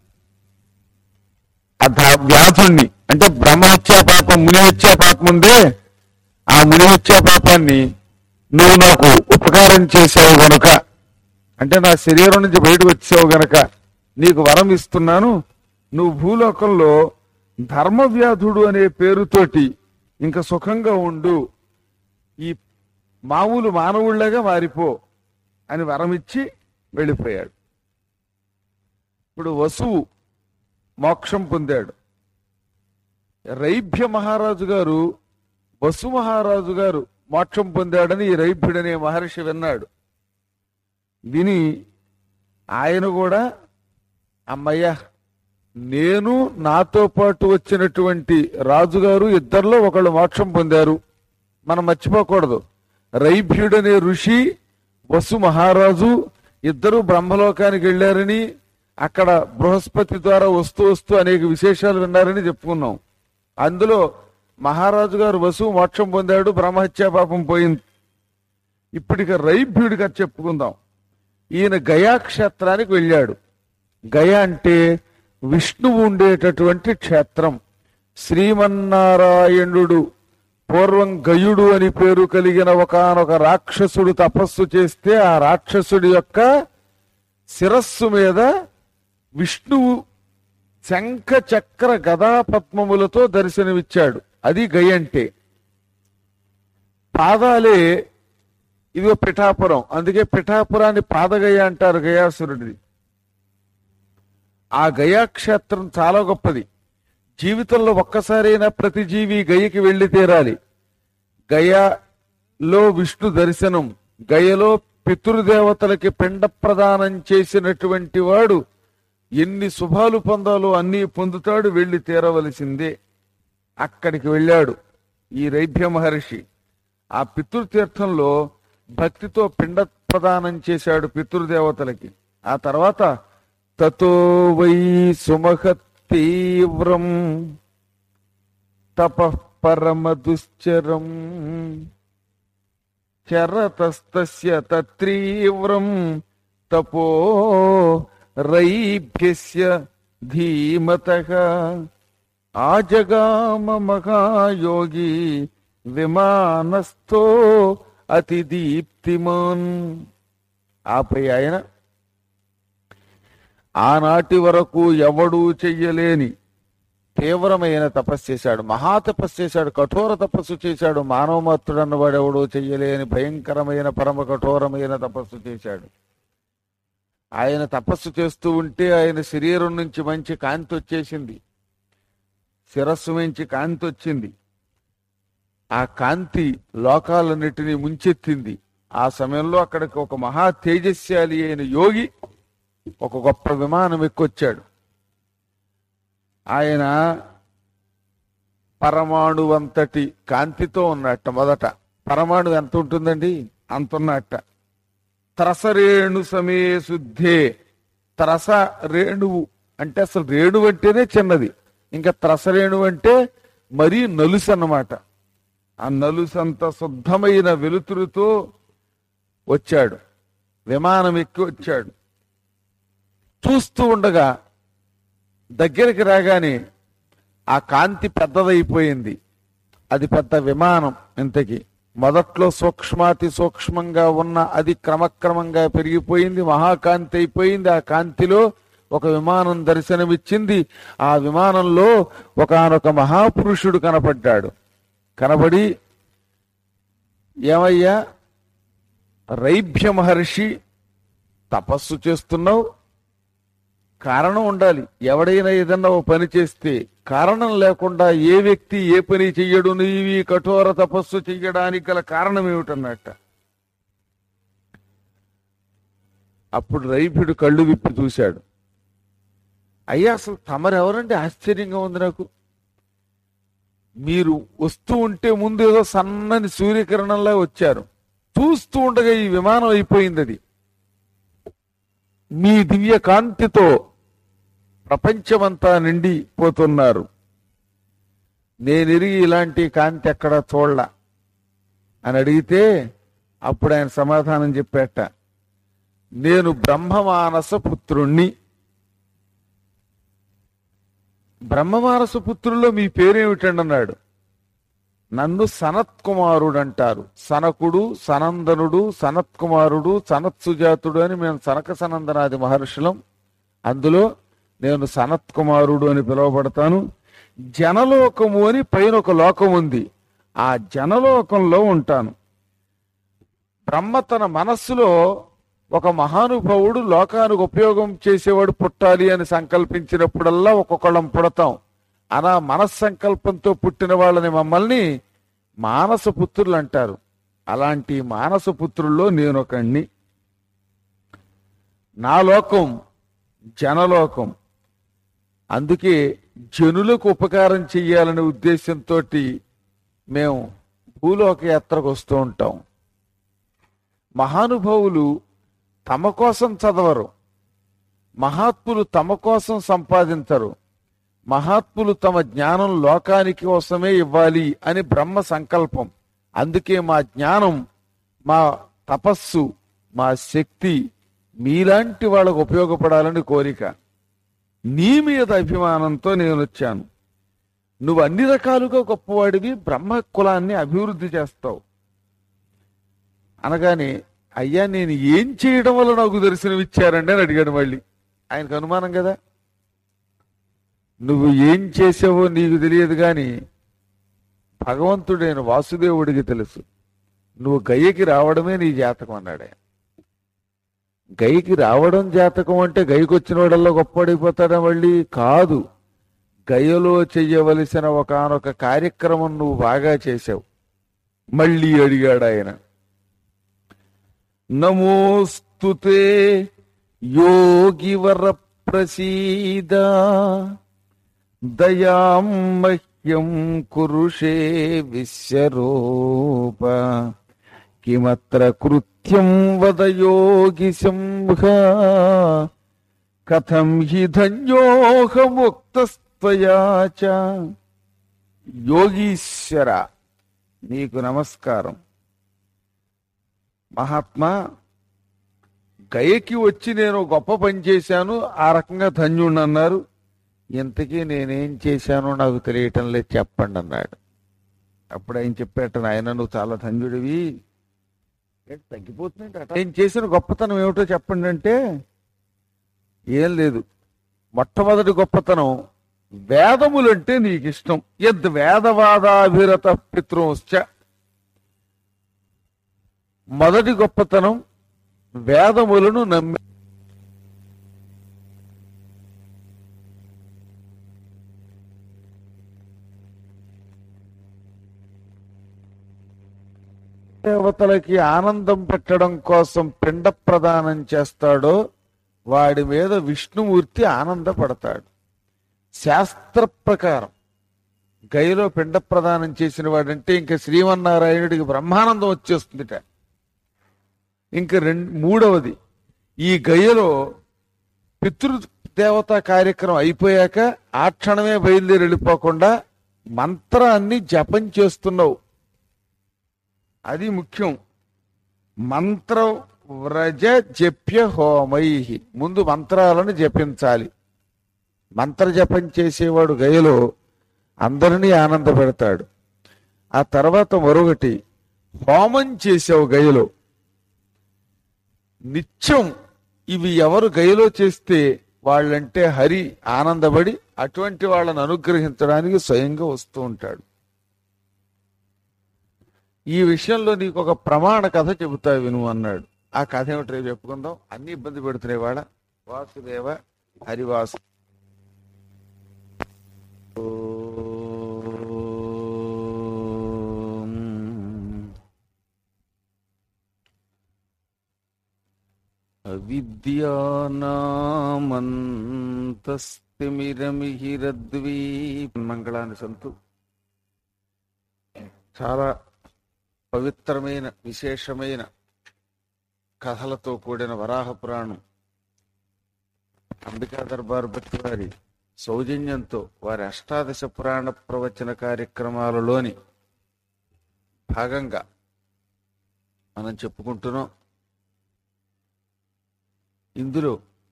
ఆ వ్యాధుణ్ణి, అంటే బ్రహ్మహత్యా పాపం, మునిహత్యా పాపం ఉందే, ఆ మునిహత్యా పాపాన్ని నువ్వు నాకు ఉపకారం చేసావు గనుక, అంటే నా శరీరం నుంచి బయటకు వచ్చావు గనక నీకు వరం ఇస్తున్నాను. నువ్వు భూలోకంలో ధర్మవ్యాధుడు అనే పేరుతోటి ఇంకా సుఖంగా ఉండు, ఈ మామూలు మానవుళ్లాగా మారిపో అని వరమిచ్చి వెళ్ళిపోయాడు. ఇప్పుడు వసువు మోక్షం పొందాడు. రైభ్య మహారాజు గారు, వసు మహారాజు గారు మోక్షం పొందాడని ఈ రైభ్యుడనే మహర్షి విన్నాడు. విని ఆయన కూడా అమ్మయ్య, నేను నాతో పాటు వచ్చినటువంటి రాజుగారు ఇద్దరిలో ఒకళ్ళు మోక్షం పొందారు, మనం మర్చిపోకూడదు. రైభ్యుడనే ఋషి, వసు మహారాజు ఇద్దరు బ్రహ్మలోకానికి వెళ్ళారని, అక్కడ బృహస్పతి ద్వారా వస్తూ వస్తూ అనేక విశేషాలు విన్నారని చెప్పుకున్నాం. అందులో మహారాజు గారు వసువు మోక్షం పొందాడు, బ్రహ్మహత్యా పాపం పోయింది. ఇప్పటిక రైభ్యుడి గారు చెప్పుకుందాం. ఈయన గయా క్షేత్రానికి వెళ్ళాడు. గయ అంటే విష్ణువు ఉండేటటువంటి క్షేత్రం. శ్రీమన్నారాయణుడు పూర్వం గయుడు అని పేరు కలిగిన ఒకానొక రాక్షసుడు తపస్సు చేస్తే ఆ రాక్షసుడి యొక్క శిరస్సు మీద విష్ణువు శంఖ చక్ర గదా పద్మములతో దర్శనమిచ్చాడు. అది గయ అంటే. పాదాలే ఇదిగో పిఠాపురం, అందుకే పిఠాపురాన్ని పాదగయ అంటారు, గయాసురుడిది. ఆ గయాక్షేత్రం చాలా గొప్పది. జీవితంలో ఒక్కసారైనా ప్రతి జీవి గయకి వెళ్లి తీరాలి. గయలో విష్ణు దర్శనం, గయలో పితృదేవతలకి పిండ ప్రదానం చేసినటువంటి వాడు ఎన్ని శుభాలు పొందాలో అన్నీ పొందుతాడు, వెళ్లి తీరవలసిందే. అక్కడికి వెళ్ళాడు ఈ రైభ్య మహర్షి. ఆ పితృతీర్థంలో భక్తితో పిండ ప్రదానం చేశాడు పితృదేవతలకి. ఆ తర్వాత తతో వై సుమహత్ తీవ్రం తపః పరమ దుశ్చరం చరతస్తస్య తత్రీవ్రం తపో రైభ్యస్య ధీమతః ఆజగామ మహాయోగి విమానస్థో అతి దీప్తిమాన్. ఆపై ఆయన ఆనాటి వరకు ఎవడూ చెయ్యలేని తీవ్రమైన తపస్సు చేశాడు, మహాతపస్సు చేశాడు, కఠోర తపస్సు చేశాడు. మానవమాత్రుడు అన్నవాడు ఎవడో చెయ్యలేని భయంకరమైన పరమ కఠోరమైన తపస్సు చేశాడు. ఆయన తపస్సు చేస్తూ ఉంటే ఆయన శరీరం నుంచి మంచి కాంతి వచ్చేసింది, శిరస్సు నుంచి కాంతి వచ్చింది. ఆ కాంతి లోకాలన్నిటినీ ముంచెత్తింది. ఆ సమయంలో అక్కడికి ఒక మహా తేజస్శాలి అయిన యోగి ఒక గొప్ప విమానం ఎక్కొచ్చాడు. ఆయన పరమాణువంతటి కాంతితో ఉన్నట్ట. మొదట పరమాణు ఎంత ఉంటుందండి, అంత ఉన్నట్ట. త్రసరేణు సమే శుద్ధే. త్రస రేణువు అంటే అసలు రేణువు అంటేనే చిన్నది, ఇంకా త్రసరేణువు అంటే మరీ నలుసు అన్నమాట. ఆ నలుసంత శుద్ధమైన వెలుతురుతో వచ్చాడు, విమానం ఎక్కి వచ్చాడు. చూస్తూ ఉండగా దగ్గరికి రాగానే ఆ కాంతి పెద్దదైపోయింది. అది పెద్ద విమానం. ఇంతకి మొదట్లో సూక్ష్మాతి సూక్ష్మంగా ఉన్న అది క్రమక్రమంగా పెరిగిపోయింది, మహాకాంతి అయిపోయింది. ఆ కాంతిలో ఒక విమానం దర్శనమిచ్చింది. ఆ విమానంలో ఒకానొక మహాపురుషుడు కనపడ్డాడు. కనబడి, ఏమయ్యా రైభ్య మహర్షి, తపస్సు చేస్తున్నావు, కారణం ఉండాలి. ఎవడైనా ఏదన్నా ఓ పని చేస్తే కారణం లేకుండా ఏ వ్యక్తి ఏ పని చెయ్యడు. నీవి కఠోర తపస్సు చెయ్యడానికి గల కారణం ఏమిటన్నట్ట. అప్పుడు రైభ్యుడు కళ్ళు విప్పి చూశాడు. అయ్యా అసలు తమరెవరండి, ఆశ్చర్యంగా ఉంది నాకు. మీరు వస్తూ ఉంటే ముందు ఏదో సన్నని సూర్యకిరణంలా వచ్చారు, చూస్తూ ఉండగా ఈ విమానం అయిపోయింది. అది మీ దివ్య కాంతితో ప్రపంచమంతా నిండిపోతున్నారు. నేనెరిగి ఇలాంటి కాంతి ఎక్కడా చూడలా అని అడిగితే అప్పుడు ఆయన సమాధానం చెప్పేట, నేను బ్రహ్మమానస పుత్రుణ్ణి. బ్రహ్మమానస పుత్రుల్లో మీ పేరేమిటండి అన్నాడు. నన్ను సనత్కుమారుడు అంటారు. సనకుడు, సనందనుడు, సనత్కుమారుడు, సనత్సుజాతుడు అని మేము సనక సనందనాది మహర్షులం. అందులో నేను సనత్కుమారుడు అని పిలువబడతాను. జనలోకము అని పైన ఒక లోకం ఉంది, ఆ జనలోకంలో ఉంటాను. బ్రహ్మ తన మనస్సులో ఒక మహానుభావుడు లోకానికి ఉపయోగం చేసేవాడు పుట్టాలి అని సంకల్పించినప్పుడల్లా ఒక్కొక్కళ్ళం పుడతాం. అలా మనస్సంకల్పంతో పుట్టిన వాళ్ళని మమ్మల్ని మానసపుత్రులు అంటారు. అలాంటి మానసపుత్రుల్లో నేనొకణ్ణి. నా లోకం జనలోకం. అందుకే జనులకు ఉపకారం చెయ్యాలనే ఉద్దేశంతో మేము భూలోక యాత్రకు వస్తూ ఉంటాం. మహానుభావులు తమ కోసం చదవరు, మహాత్ములు తమ కోసం సంపాదించరు. మహాత్ములు తమ జ్ఞానం లోకానికి కోసమే ఇవ్వాలి అని బ్రహ్మ సంకల్పం. అందుకే మా జ్ఞానం, మా తపస్సు, మా శక్తి మీలాంటి వాళ్ళకు ఉపయోగపడాలని కోరిక. నీ మీద అభిమానంతో నేను వచ్చాను. నువ్వు అన్ని రకాలుగా గొప్పవాడివి, బ్రహ్మ కులాన్ని అభివృద్ధి చేస్తావు అనగానే అయ్యా నేను ఏం చేయడం వల్ల నాకు దర్శనమిచ్చారండి అని అడిగాడు మళ్ళీ. ఆయనకు అనుమానం కదా, నువ్వు ఏం చేసావో నీకు తెలియదు కానీ భగవంతుడైన వాసుదేవుడికి తెలుసు. నువ్వు గయ్యకి రావడమే నీ జాతకం అన్నాడు ఆయన. గైకి రావడం జాతకం అంటే గైకి వచ్చిన వాడల్లా గొప్పడిపోతాడా? మళ్ళీ కాదు. గయలో చెయ్యవలసిన ఒకానొక కార్యక్రమం నువ్వు బాగా చేశావు. మళ్ళీ అడిగాడు ఆయన. నమోస్తుతే యోగివర ప్రసీద దయాం మహ్యం కురుషే విశ్వరూప కిమత్ర కృత్యం వద యోగి శంభ కథం హి ధన్యోహముక్తస్త్వయా చ. యోగీశ్వర నీకు నమస్కారం. మహాత్మా, గయకి వచ్చి నేను గొప్ప పని చేశాను, ఆ రకంగా ధన్యుణ్ణి అన్నారు. ఇంతకీ నేనేం చేశానో నాకు తెలియటం లేదు, చెప్పండి అన్నాడు. అప్పుడు ఆయన చెప్పేట, ఆయన నువ్వు చాలా ధన్యుడివి, తగ్గిపోతుందంటే నేను చేసిన గొప్పతనం ఏమిటో చెప్పండి అంటే, ఏం లేదు, మొట్టమొదటి గొప్పతనం వేదములంటే నీకు ఇష్టం. యద్ వేదవాదాభిరత పితృంశ్చ. మొదటి గొప్పతనం వేదములను నమ్మి దేవతలకి ఆనందం పెట్టడం కోసం పిండ ప్రదానం చేస్తాడో వాడి మీద విష్ణుమూర్తి ఆనందపడతాడు. శాస్త్ర ప్రకారం గయలో పిండ ప్రదానం చేసిన వాడంటే ఇంకా శ్రీమన్నారాయణుడికి బ్రహ్మానందం వచ్చేస్తుందిట. ఇంకా మూడవది, ఈ గయలో పితృదేవతా కార్యక్రమం అయిపోయాక ఆ క్షణమే బయలుదేరి వెళ్ళిపోకుండా మంత్రాన్ని జపం చేస్తున్నావు, అది ముఖ్యం. మంత్ర వ్రజ జప్య హోమై. ముందు మంత్రాలను జపించాలి. మంత్ర జపం చేసేవాడు గయలో అందరినీ ఆనంద పెడతాడు. ఆ తర్వాత మరొకటి, హోమం చేసావు గయలో నిత్యం. ఇవి ఎవరు గయలో చేస్తే వాళ్ళంటే హరి ఆనందపడి అటువంటి వాళ్ళని అనుగ్రహించడానికి స్వయంగా వస్తూ ఉంటాడు. ఈ విషయంలో నీకు ఒక ప్రమాణ కథ చెబుతా విను అన్నాడు. ఆ కథ ఏమిటో చెప్పుకుందాం. అన్ని ఇబ్బంది పెడుతున్నాయి వాడ. వాసుదేవ హరివాసు. అవిద్యానామంతస్తిమిరమిహిరద్వీ. మంగళాన్ని సంతు. చాలా పవిత్రమైన విశేషమైన కథలతో కూడిన వరాహ పురాణం అంబికా దర్బార్ భట్టి వారి సౌజన్యంతో వారి అష్టాదశ పురాణ ప్రవచన కార్యక్రమాలలోని భాగంగా మనం చెప్పుకుంటున్నాం. ఇందులో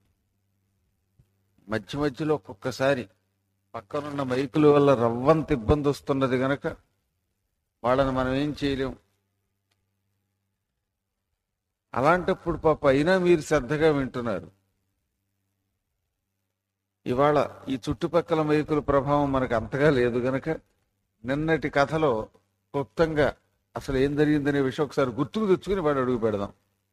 మధ్య మధ్యలో ఒక్కొక్కసారి పక్కనున్న మైకుల వల్ల రవ్వంత ఇబ్బంది వస్తున్నది గనక వాళ్ళని మనం ఏం చేయలేం. అలాంటప్పుడు పాప అయినా మీరు శ్రద్ధగా వింటున్నారు. ఇవాళ ఈ చుట్టుపక్కల మైకుల ప్రభావం మనకు అంతగా లేదు గనక నిన్నటి కథలో క్లుప్తంగా అసలు ఏం జరిగిందనే విషయం ఒకసారి గుర్తుకు తెచ్చుకుని వాడు అడుగు పెడదాం.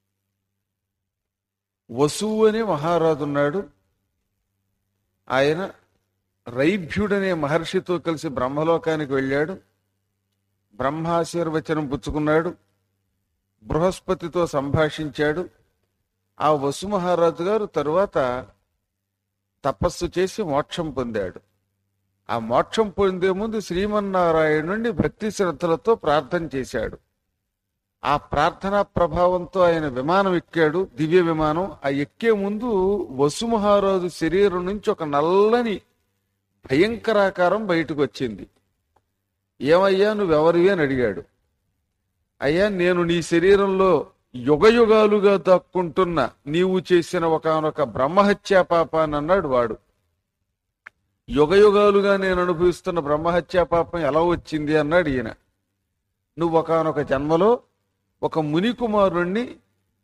వసువు అనే మహారాజు ఉన్నాడు. ఆయన రైభ్యుడనే మహర్షితో కలిసి బ్రహ్మలోకానికి వెళ్ళాడు. బ్రహ్మాశీర్వచనం పుచ్చుకున్నాడు. బృహస్పతితో సంభాషించాడు. ఆ వసు మహారాజు గారు తరువాత తపస్సు చేసి మోక్షం పొందాడు. ఆ మోక్షం పొందే ముందు శ్రీమన్నారాయణుణ్ణి భక్తి శ్రద్ధలతో ప్రార్థన చేశాడు. ఆ ప్రార్థనా ప్రభావంతో ఆయన విమానం ఎక్కాడు, దివ్య విమానం. ఆ ఎక్కే ముందు వసు మహారాజు శరీరం నుంచి ఒక నల్లని భయంకరాకారం బయటకు వచ్చింది. ఏమయ్యా నువ్వెవరివి అని అడిగాడు. అయ్యా నేను నీ శరీరంలో యుగయుగాలుగా దాక్కుంటున్న నీవు చేసిన ఒకానొక బ్రహ్మహత్యా పాపాన్ని అన్నాడు వాడు. యుగయుగాలుగా నేను అనుభవిస్తున్న బ్రహ్మహత్యా పాపం ఎలా వచ్చింది అన్నాడు ఈయన. నువ్వు ఒకానొక జన్మలో ఒక ముని కుమారుణ్ణి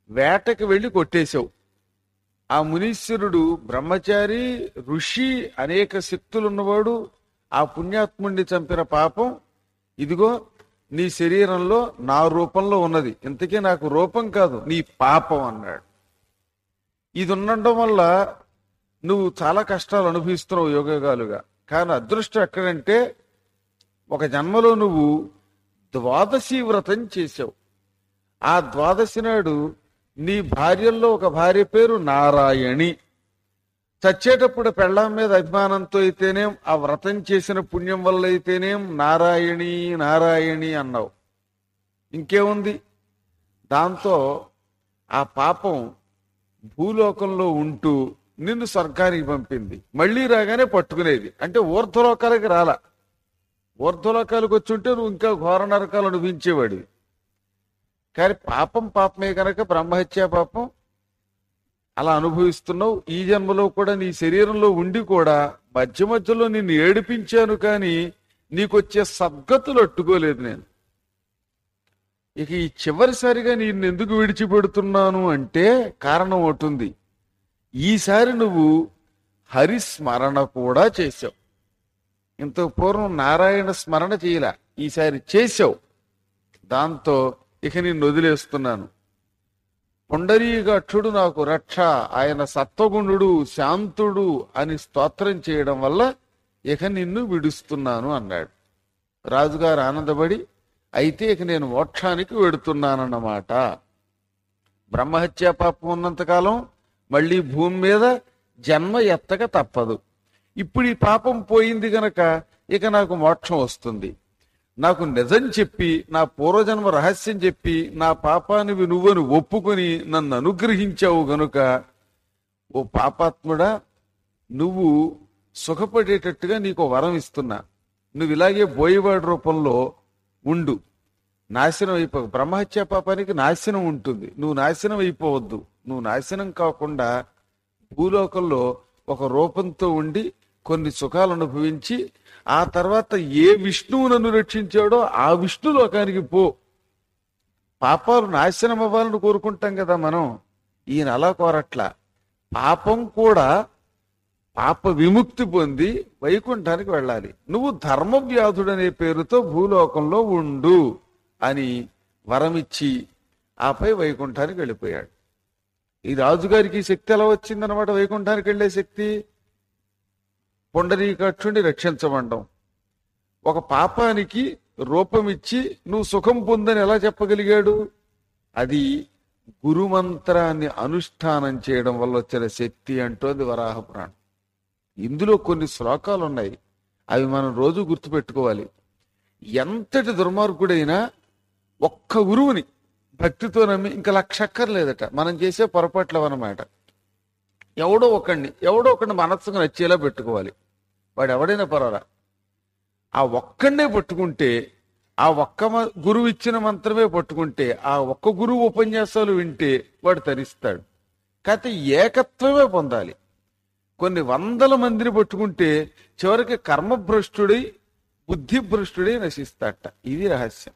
వేటకి వెళ్ళి కొట్టేశావు. ఆ మునీశ్వరుడు బ్రహ్మచారి, ఋషి, అనేక శక్తులున్నవాడు, ఆ పుణ్యాత్ముడిని చంపిన పాపం ఇదిగో నీ శరీరంలో నా రూపంలో ఉన్నది, ఇంతకీ నాకు రూపం కాదు నీ పాపం అన్నాడు. ఇది ఉండడం వల్ల నువ్వు చాలా కష్టాలు అనుభవిస్తున్నావు యోగగాలుగా. కానీ అదృష్టం ఎక్కడంటే ఒక జన్మలో నువ్వు ద్వాదశి వ్రతం చేశావు. ఆ ద్వాదశి నాడు నీ భార్యల్లో ఒక భార్య పేరు నారాయణి. చచ్చేటప్పుడు పెళ్ళాం మీద అభిమానంతో అయితేనేం, ఆ వ్రతం చేసిన పుణ్యం వల్ల అయితేనేం నారాయణి నారాయణి అన్నావు. ఇంకేముంది, దాంతో ఆ పాపం భూలోకంలో ఉంటూ నిన్ను స్వర్గానికి పంపింది. మళ్ళీ రాగానే పట్టుకునేది. అంటే ఊర్ధ్వలోకాలకి రాలా. ఊర్ధ్వలోకాలకు వచ్చి ఉంటే నువ్వు ఇంకా ఘోర నరకాలు అనుభవించేవాడివి. కానీ పాపం పాపమే కనుక బ్రహ్మహత్యా పాపం అలా అనుభవిస్తున్నావు. ఈ జన్మలో కూడా నీ శరీరంలో ఉండి కూడా మధ్య మధ్యలో నిన్ను ఏడిపించాను, కానీ నీకొచ్చే సద్గతులు అట్టుకోలేదు నేను. ఇక ఈ చివరిసారిగా నేను ఎందుకు విడిచిపెడుతున్నాను అంటే కారణం ఒకటి. ఈసారి నువ్వు హరిస్మరణ కూడా చేశావు. ఇంత పూర్వం నారాయణ స్మరణ చేయలా, ఈసారి చేశావు. దాంతో ఇక నిన్ను వదిలేస్తున్నాను. పుండరీకాక్షుడు నాకు రక్ష, ఆయన సత్వగుణుడు, శాంతుడు అని స్తోత్రం చేయడం వల్ల ఇక నిన్ను విడుస్తున్నాను అన్నాడు. రాజుగారు ఆనందపడి, అయితే ఇక నేను మోక్షానికి వెడుతున్నానన్నమాట. బ్రహ్మహత్యా పాపం ఉన్నంతకాలం మళ్ళీ భూమి మీద జన్మ ఎత్తక తప్పదు. ఇప్పుడు ఈ పాపం పోయింది గనక ఇక నాకు మోక్షం వస్తుంది. నాకు నిజం చెప్పి, నా పూర్వజన్మ రహస్యం చెప్పి, నా పాపానివి నువ్వని ఒప్పుకొని నన్ను అనుగ్రహించావు గనుక, ఓ పాపాత్ముడా, నువ్వు సుఖపడేటట్టుగా నీకు వరం ఇస్తున్నా. నువ్వు ఇలాగే బోయేవాడి రూపంలో ఉండు, నాశనం అయిపో. బ్రహ్మహత్యా పాపానికి నాశనం ఉంటుంది, నువ్వు నాశనం అయిపోవద్దు. నువ్వు నాశనం కాకుండా భూలోకంలో ఒక రూపంతో ఉండి కొన్ని సుఖాలు అనుభవించి, ఆ తర్వాత ఏ విష్ణువు నన్ను రక్షించాడో ఆ విష్ణు లోకానికి పో. పాపాలు నాశనం అవ్వాలని కోరుకుంటాం కదా మనం, ఈయన అలా కోరట్లా. పాపం కూడా పాప విముక్తి పొంది వైకుంఠానికి వెళ్ళాలి. నువ్వు ధర్మవ్యాధుడనే పేరుతో భూలోకంలో ఉండు అని వరమిచ్చి ఆపై వైకుంఠానికి వెళ్ళిపోయాడు. ఈ రాజుగారికి శక్తి ఎలా వచ్చిందనమాట? వైకుంఠానికి వెళ్లే శక్తి పుండరీకాక్షుడిని రక్షించమండం. ఒక పాపానికి రూపమిచ్చి నువ్వు సుఖం పొందని ఎలా చెప్పగలిగాడు? అది గురుమంత్రాన్ని అనుష్ఠానం చేయడం వల్ల వచ్చిన శక్తి అంటోంది వరాహ పురాణం. ఇందులో కొన్ని శ్లోకాలు ఉన్నాయి, అవి మనం రోజు గుర్తుపెట్టుకోవాలి. ఎంతటి దుర్మార్గుడైనా ఒక్క గురువుని భక్తితో నమ్మి ఇంకా లక్ష అక్కర్లేదట. మనం చేసే పొరపాట్లు అవన్నమాట. ఎవడో ఒకడిని మనస్సుకు నచ్చేలా పెట్టుకోవాలి. వాడు ఎవడైనా పర్వాలా, ఆ ఒక్కడే పట్టుకుంటే, ఆ ఒక్క గురువు ఇచ్చిన మంత్రమే పట్టుకుంటే, ఆ ఒక్క గురువు ఉపన్యాసాలు వింటే వాడు తరిస్తాడు. కాకపోతే ఏకత్వమే పొందాలి. కొన్ని వందల మందిని పట్టుకుంటే చివరికి కర్మభ్రష్టుడై బుద్ధిభ్రష్టుడై నశిస్తాట. ఇది రహస్యం.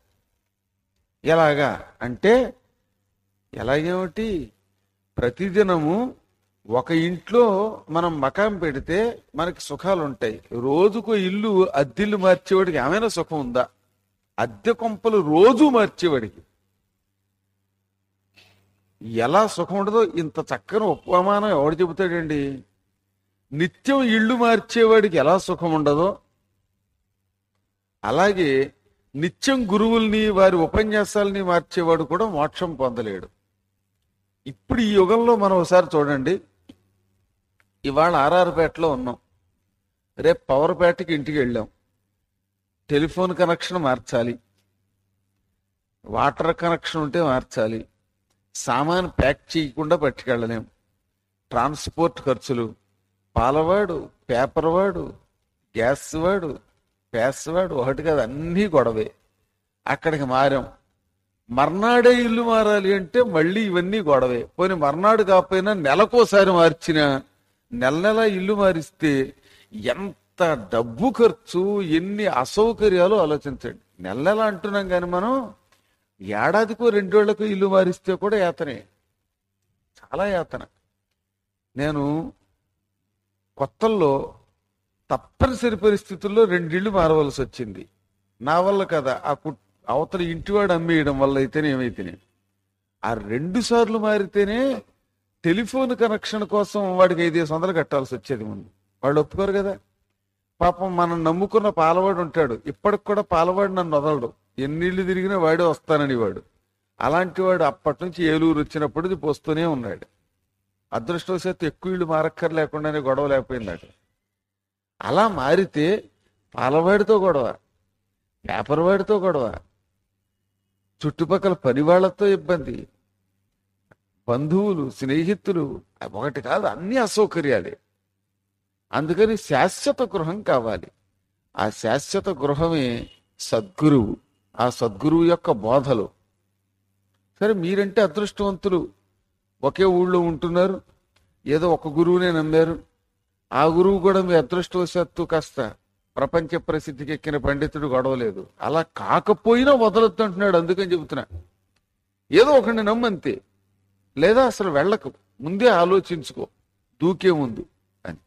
ఎలాగా అంటే, ఎలాగేమిటి, ప్రతిదినము ఒక ఇంట్లో మనం మకాం పెడితే మనకి సుఖాలు ఉంటాయి. రోజుకు ఇల్లు అద్దెల్లు మార్చేవాడికి ఏమైనా సుఖం ఉందా? అద్దె కొంపలు రోజు మార్చేవాడికి ఎలా సుఖం ఉండదో ఇంత చక్కని ఉపమానం ఎవడు చెబుతాడండి? నిత్యం ఇళ్ళు మార్చేవాడికి ఎలా సుఖం ఉండదో అలాగే నిత్యం గురువుల్ని వారి ఉపన్యాసాలని మార్చేవాడు కూడా మోక్షం పొందలేడు. ఇప్పుడు ఈ యుగంలో మనం ఒకసారి చూడండి. ఇవాళ ఆర్ఆర్పేటలో ఉన్నాం, రేపు పవర్పేటకి ఇంటికి వెళ్ళాం. టెలిఫోన్ కనెక్షన్ మార్చాలి, వాటర్ కనెక్షన్ ఉంటే మార్చాలి, సామాన్ ప్యాక్ చేయకుండా పట్టుకెళ్ళలేం, ట్రాన్స్పోర్ట్ ఖర్చులు, పాలవాడు, పేపర్ వాడు, గ్యాస్ వాడు, ప్యాస్ వాడు, ఒకటి కాదు అన్నీ గొడవే. అక్కడికి మారాం, మర్నాడే ఇల్లు మారాలి అంటే మళ్ళీ ఇవన్నీ గొడవే. పోనీ మర్నాడు కాకపోయినా నెలకోసారి మార్చినా నెల నెల ఇల్లు మారిస్తే ఎంత డబ్బు ఖర్చు, ఎన్ని అసౌకర్యాలు ఆలోచించండి. నెల నెల అంటున్నాం కానీ మనం ఏడాదికో రెండేళ్లకు ఇల్లు మారిస్తే కూడా యాతనే. చాలా యాతన. నేను కొత్తల్లో తప్పనిసరి పరిస్థితుల్లో 2 ఇళ్ళు మారవలసి వచ్చింది. నా వల్ల కదా, అవతల ఇంటివాడు అమ్మేయడం వల్ల అయితేనే ఏమైతేనే. ఆ 2 సార్లు మారితేనే టెలిఫోన్ కనెక్షన్ కోసం వాడికి 500 కట్టాల్సి వచ్చేది ముందు. వాళ్ళు ఒప్పుకోరు కదా. పాపం మనం నమ్ముకున్న పాలవాడు ఉంటాడు, ఇప్పటికి కూడా పాలవాడు నన్ను వదలడు, ఎన్నిళ్ళు తిరిగినా వాడే వస్తానని వాడు. అలాంటి వాడు అప్పటి నుంచి ఏలూరు వచ్చినప్పుడు పోస్తూనే ఉన్నాడు. అదృష్టవశాత్తు ఎక్కువ ఇళ్ళు మారక్కర్ లేకుండానే గొడవ లేకపోయిందట. అలా మారితే పాలవాడితో గొడవ, పేపర్ వాడితో గొడవ, చుట్టుపక్కల పని వాళ్లతో ఇబ్బంది, బంధువులు, స్నేహితులు, ఒకటి కాదు అన్ని అసౌకర్యాలే. అందుకని శాశ్వత గృహం కావాలి. ఆ శాశ్వత గృహమే సద్గురువు. ఆ సద్గురువు యొక్క బోధలు. సరే, మీరంటే అదృష్టవంతులు, ఒకే ఊళ్ళో ఉంటున్నారు, ఏదో ఒక గురువునే నమ్మారు. ఆ గురువు కూడా మీ అదృష్టవశాత్తు కాస్త ప్రపంచ ప్రసిద్ధికి ఎక్కిన పండితుడు, గొడవలేదు. అలా కాకపోయినా వదలొద్దు అంటున్నాడు. అందుకని చెబుతున్నా, ఏదో ఒకరిని నమ్మంతే, లేదా అసలు వెళ్ళకు, ముందే ఆలోచించుకో దూకే ముందు అని.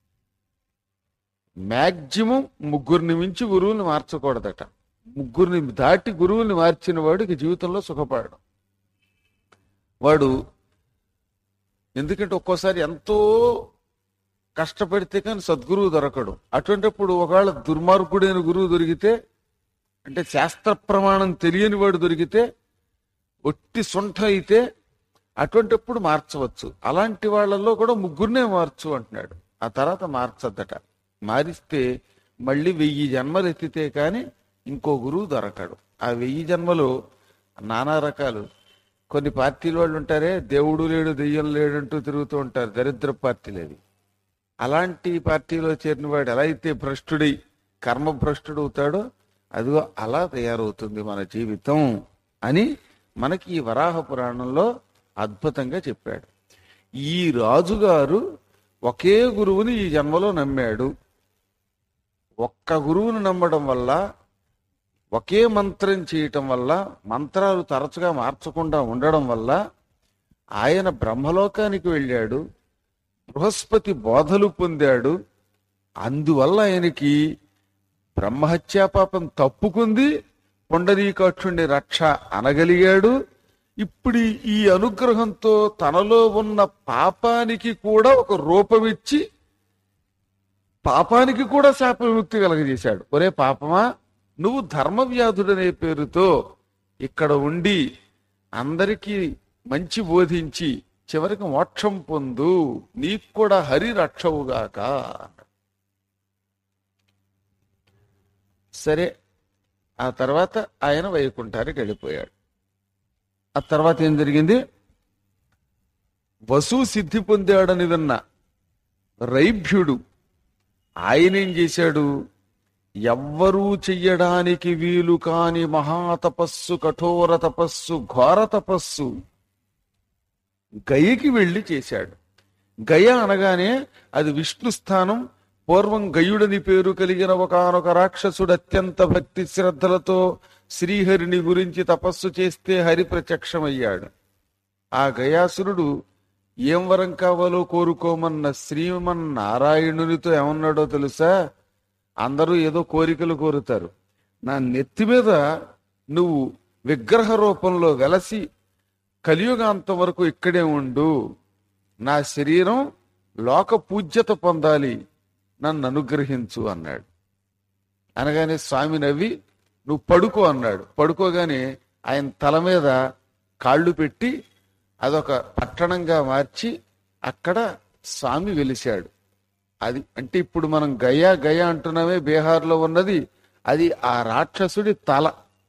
మ్యాక్సిమం 3 మించి గురువుల్ని మార్చకూడదట. 3 దాటి గురువుల్ని మార్చిన వాడికి జీవితంలో సుఖపడడం. వాడు ఎందుకంటే ఒక్కోసారి ఎంతో కష్టపడితే కానీ సద్గురువు దొరకడు. అటువంటిప్పుడు ఒకవేళ దుర్మార్గుడైన గురువు దొరికితే, అంటే శాస్త్ర ప్రమాణం తెలియని వాడు దొరికితే, ఒట్టి సొంట అయితే, అటువంటిప్పుడు మార్చవచ్చు. అలాంటి వాళ్ళల్లో కూడా 3 మార్చు అంటున్నాడు. ఆ తర్వాత మార్చద్దట. మారిస్తే మళ్ళీ 1000 జన్మలు ఎత్తితే కానీ ఇంకో గురువు దొరకడు. ఆ 1000 జన్మలు నానా రకాలు. కొన్ని పార్టీల వాళ్ళు ఉంటారే, దేవుడు లేడు దెయ్యం లేడంటూ తిరుగుతూ ఉంటారు, దరిద్ర పార్టీలు అవి. అలాంటి పార్టీలో చేరిన వాడు ఎలా అయితే భ్రష్టుడై కర్మభ్రష్టుడు అవుతాడో, అదిగో అలా తయారవుతుంది మన జీవితం అని మనకి ఈ వరాహ పురాణంలో అద్భుతంగా చెప్పాడు. ఈ రాజుగారు ఒకే గురువుని ఈ జన్మలో నమ్మాడు. ఒక్క గురువుని నమ్మడం వల్ల, ఒకే మంత్రం చేయటం వల్ల, మంత్రాలు తరచుగా మార్చకుండా ఉండడం వల్ల ఆయన బ్రహ్మలోకానికి వెళ్ళాడు, బృహస్పతి బోధలు పొందాడు. అందువల్ల ఆయనకి బ్రహ్మహత్యా పాపం తప్పుకుంది, పుండరీకాక్షుణ్ణి రక్ష అనగలిగాడు. ఇప్పుడు ఈ అనుగ్రహంతో తనలో ఉన్న పాపానికి కూడా ఒక రూపమిచ్చి పాపానికి కూడా శాప విముక్తి కలగజేశాడు. ఒరే పాపమా, నువ్వు ధర్మవ్యాధుడనే పేరుతో ఇక్కడ ఉండి అందరికీ మంచి బోధించి చివరికి మోక్షం పొందు, నీకు కూడా హరి రక్షవుగాక. సరే, ఆ తర్వాత ఆయన వైకుంఠానికి వెళ్ళిపోయాడు. ఆ తర్వాత ఏం జరిగింది? వసు సిద్ధి పొందాడని విన్న రైభ్యుడు ఆయన ఏం చేశాడు? ఎవ్వరూ చెయ్యడానికి వీలు కాని మహాతపస్సు, కఠోర తపస్సు, ఘోర తపస్సు గయకి వెళ్ళి చేశాడు. గయ అనగానే అది విష్ణు స్థానం. పూర్వం గయుడని పేరు కలిగిన ఒకానొక రాక్షసుడు అత్యంత భక్తి శ్రద్ధలతో శ్రీహరిని గురించి తపస్సు చేస్తే హరి ప్రత్యక్షమయ్యాడు. ఆ గయాసురుడు ఏం వరం కావాలో కోరుకోమన్న శ్రీమన్నారాయణునితో ఏమన్నాడో తెలుసా? అందరూ ఏదో కోరికలు కోరుతారు, నా నెత్తి మీద నువ్వు విగ్రహ రూపంలో వెలసి కలియుగాంతం వరకు ఇక్కడే ఉండు, నా శరీరం లోక పూజ్యత పొందాలి, నన్ను అనుగ్రహించు అన్నాడు. అనగానే స్వామి నవ్వి నువ్వు పడుకో అన్నాడు. పడుకోగానే ఆయన తల మీద కాళ్ళు పెట్టి అదొక పట్టణంగా మార్చి అక్కడ స్వామి వెలిశాడు. అది అంటే ఇప్పుడు మనం గయా గయా అంటున్నామే, బీహార్లో ఉన్నది అది ఆ రాక్షసుడి తల.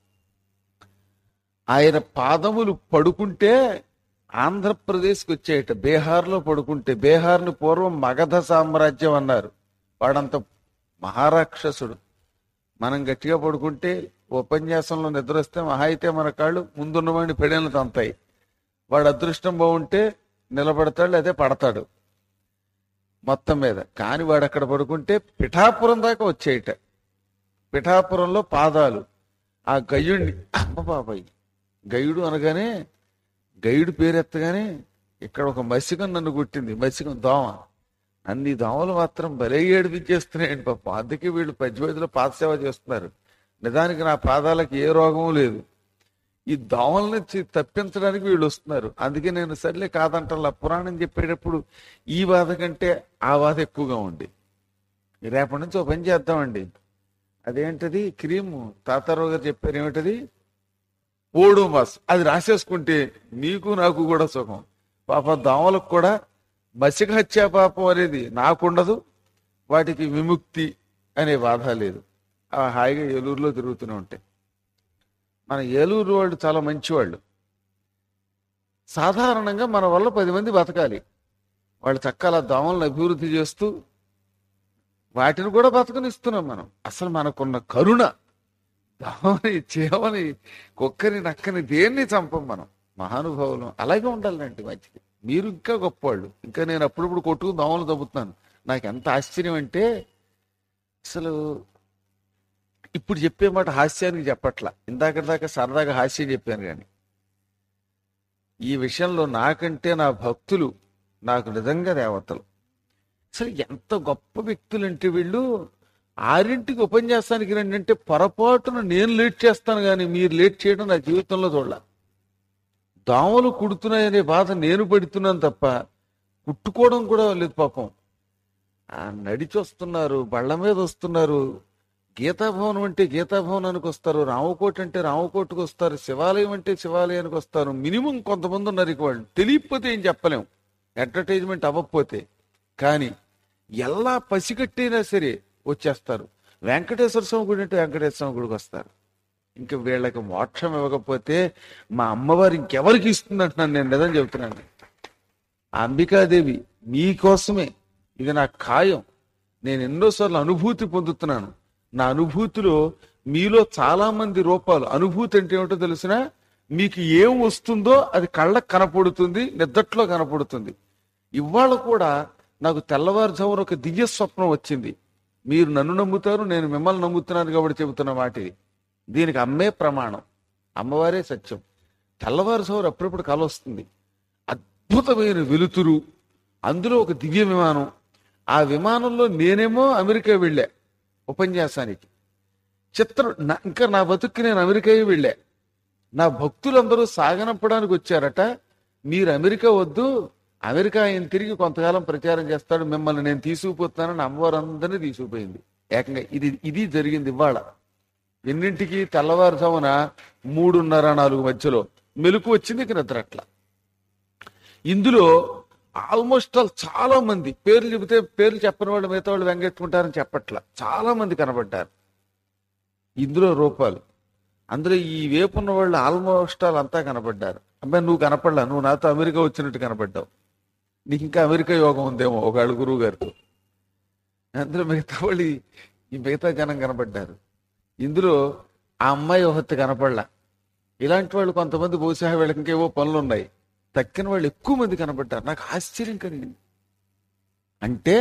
ఆయన పాదములు పడుకుంటే ఆంధ్రప్రదేశ్కి వచ్చాయట, బీహార్లో పడుకుంటే. బీహార్ని పూర్వం మగధ సామ్రాజ్యం అన్నారు. వాడంత మహారాక్షసుడు. మనం గట్టిగా పడుకుంటే ఉపన్యాసంలో నిద్ర వస్తే మహా అయితే మన కాళ్ళు ముందున్నవాడిని పెడేళ్ళు తంతాయి. వాడు అదృష్టం బాగుంటే నిలబడతాడు, అదే పడతాడు మొత్తం మీద. కాని వాడు అక్కడ పడుకుంటే పిఠాపురం దాకా వచ్చేయట. పిఠాపురంలో పాదాలు ఆ గయుడిని, అమ్మ బాబాయ్, గయుడు అనగానే, గయుడు పేరెత్తగానే ఇక్కడ ఒక మసికం నన్ను కుట్టింది, మసికం దోమ. అన్ని దోమలు మాత్రం భలే ఏడిపించేస్తున్నాయండి పాపం. అందుకే వీళ్ళు పద్యవదిలో పాదసేవ చేస్తున్నారు. నిజానికి నా పాదాలకు ఏ రోగము లేదు, ఈ దోమల నుంచి తప్పించడానికి వీళ్ళు వస్తున్నారు. అందుకే నేను సర్లే కాదంటల్లా. పురాణం చెప్పేటప్పుడు ఈ బాధ కంటే ఆ బాధ ఎక్కువగా ఉంది. రేపటి నుంచి ఒక పని చేద్దామండి. అదేంటది క్రీము తాతారావు గారు చెప్పారు, ఏమిటది ఓడోమాస్. అది రాసేసుకుంటే నీకు నాకు కూడా సుఖం. పాప దోమలకు కూడా మసిక హత్యా పాపం అనేది నాకుండదు, వాటికి విముక్తి అనే బాధ లేదు. ఆ హాయిగా ఏలూరులో తిరుగుతూనే ఉంటాయి. మన ఏలూరు వాళ్ళు చాలా మంచివాళ్ళు. సాధారణంగా మన వల్ల 10 మంది బతకాలి. వాళ్ళు చక్కగా దోమలను అభివృద్ధి చేస్తూ వాటిని కూడా బతకనిస్తున్నాం మనం. అసలు మనకున్న కరుణ దోమని, చీమని, కుక్కని, నక్కని దేన్ని చంపం మనం. మహానుభావులు అలాగే ఉండాలంటే మంచిది. మీరు ఇంకా గొప్పవాళ్ళు. ఇంకా నేను అప్పుడప్పుడు కొట్టుకుని దోమలు చంపుతున్నాను. నాకు ఎంత ఆశ్చర్యం అంటే, అసలు ఇప్పుడు చెప్పే మాట హాస్యానికి చెప్పట్లా, ఇందాక సరదాగా హాస్యం చెప్పాను. కానీ ఈ విషయంలో నాకంటే నా భక్తులు నాకు నిజంగా దేవతలు. అసలు ఎంత గొప్ప వ్యక్తులు అంటే వీళ్ళు. 6ంటికి ఉపన్యాసానికి రండి అంటే పొరపాటున నేను లేట్ చేస్తాను, కానీ మీరు లేట్ చేయడం నా జీవితంలో చూడాల. దోమలు కుడుతున్నాయనే బాధ నేను పడుతున్నాను తప్ప కుట్టుకోవడం కూడా లేదు పాపం. నడిచి వస్తున్నారు, బళ్ళ మీద వస్తున్నారు. గీతాభవనం అంటే గీతాభవనానికి వస్తారు, రామకోట అంటే రామకోటకు వస్తారు, శివాలయం అంటే శివాలయానికి వస్తారు. మినిమం కొంతమంది ఉన్నారు ఇక. వాళ్ళు తెలియకపోతే ఏం చెప్పలేం, అడ్వర్టైజ్మెంట్ అవ్వకపోతే. కానీ ఎలా పసిగట్టైనా సరే వచ్చేస్తారు. వెంకటేశ్వర స్వామి గుడి అంటే వెంకటేశ్వర స్వామి గుడికి వస్తారు. ఇంకా వీళ్ళకి మోక్షం ఇవ్వకపోతే మా అమ్మవారు ఇంకెవరికి ఇస్తుంది అంటున్నాను. నేను నిజం చెబుతున్నాను. ఆ అంబికాదేవి మీకోసమే, ఇది నా ఖాయం. నేను ఎన్నోసార్లు అనుభూతి పొందుతున్నాను. నా అనుభూతిలో మీలో చాలా మంది రూపాలు. అనుభూతి అంటే ఏమిటో తెలిసినా, మీకు ఏం వస్తుందో అది కళ్ళకు కనపడుతుంది, నిద్దట్లో కనపడుతుంది. ఇవాళ కూడా నాకు తెల్లవారుజామున ఒక దివ్య స్వప్నం వచ్చింది. మీరు నన్ను నమ్ముతారు, నేను మిమ్మల్ని నమ్ముతున్నాను కాబట్టి చెబుతున్న మాట ఇది. దీనికి అమ్మే ప్రమాణం, అమ్మవారే సత్యం. తెల్లవారుజామున అప్పుడప్పుడు కల వస్తుంది. అద్భుతమైన వెలుతురు, అందులో ఒక దివ్య విమానం. ఆ విమానంలో నేనేమో అమెరికా వెళ్ళా ఉపన్యాసానికి. ఇంకా నా బతుక్కి నేను అమెరికా వెళ్ళా. నా భక్తులందరూ సాగనంపడానికి వచ్చారట. మీరు అమెరికా వద్దు, అమెరికా ఆయన తిరిగి కొంతకాలం ప్రచారం చేస్తాడు, మిమ్మల్ని నేను తీసుకుపోతున్నానని అమ్మవారు అందరినీ తీసుకుపోయింది. ఏకంగా ఇది జరిగింది ఇవాళ. ఎన్నింటికి? తెల్లవారుజామున 3:30-4 మధ్యలో మెలకు వచ్చింది. ఇక నిద్ర అట్లా. ఇందులో ఆల్మోస్ట్ చాలా మంది పేర్లు చెబితే పేర్లు చెప్పని వాళ్ళు మిగతా వాళ్ళు వెంగెట్టుకుంటారని చెప్పట్లా, చాలా మంది కనబడ్డారు ఇందులో రూపాలు. అందులో ఈ వేపున్న వాళ్ళు ఆల్మోస్ట్ అంతా కనబడ్డారు. అబ్బాయి నువ్వు కనపడలా, నువ్వు నాతో అమెరికా వచ్చినట్టు కనబడ్డావు. నీకు ఇంకా అమెరికా యోగం ఉందేమో ఒకళ్ళు గురువు గారితో. అందులో మిగతా వాళ్ళు ఈ మిగతా జనం కనబడ్డారు. ఇందులో ఆ అమ్మాయి ఒకటి కనపడలా. ఇలాంటి వాళ్ళు కొంతమంది బహుశా వీళ్ళకి ఇంకేవో పనులు ఉన్నాయి. తక్కిన వాళ్ళు ఎక్కువ మంది కనబడ్డారు. నాకు ఆశ్చర్యం కలిగింది. అంటే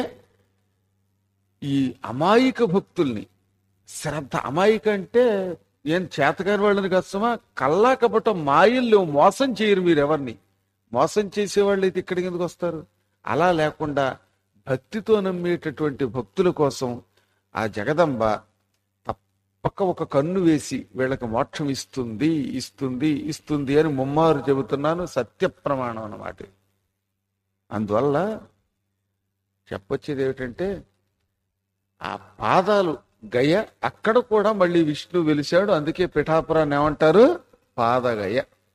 ఈ అమాయక భక్తుల్ని శ్రద్ధ, అమాయక అంటే ఏం చేతకాని వాళ్ళని కష్టమా, కల్లా కపటం మాయల్లో మోసం చేయరు. మీరు ఎవరిని మోసం చేసేవాళ్ళు అయితే ఇక్కడికి ఎందుకు వస్తారు? అలా లేకుండా భక్తితో నమ్మేటటువంటి భక్తుల కోసం ఆ జగదంబ తప్పక ఒక కన్ను వేసి వీళ్ళకి మోక్షం ఇస్తుంది ఇస్తుంది ఇస్తుంది అని ముమ్మారు చెబుతున్నాను. సత్య ప్రమాణం అన్నమాట. అందువల్ల చెప్పొచ్చేది ఏమిటంటే, ఆ పాదాలు గయ, అక్కడ కూడా మళ్ళీ విష్ణు వెలిశాడు. అందుకే పిఠాపురాన్ని ఏమంటారు? పాదగయ.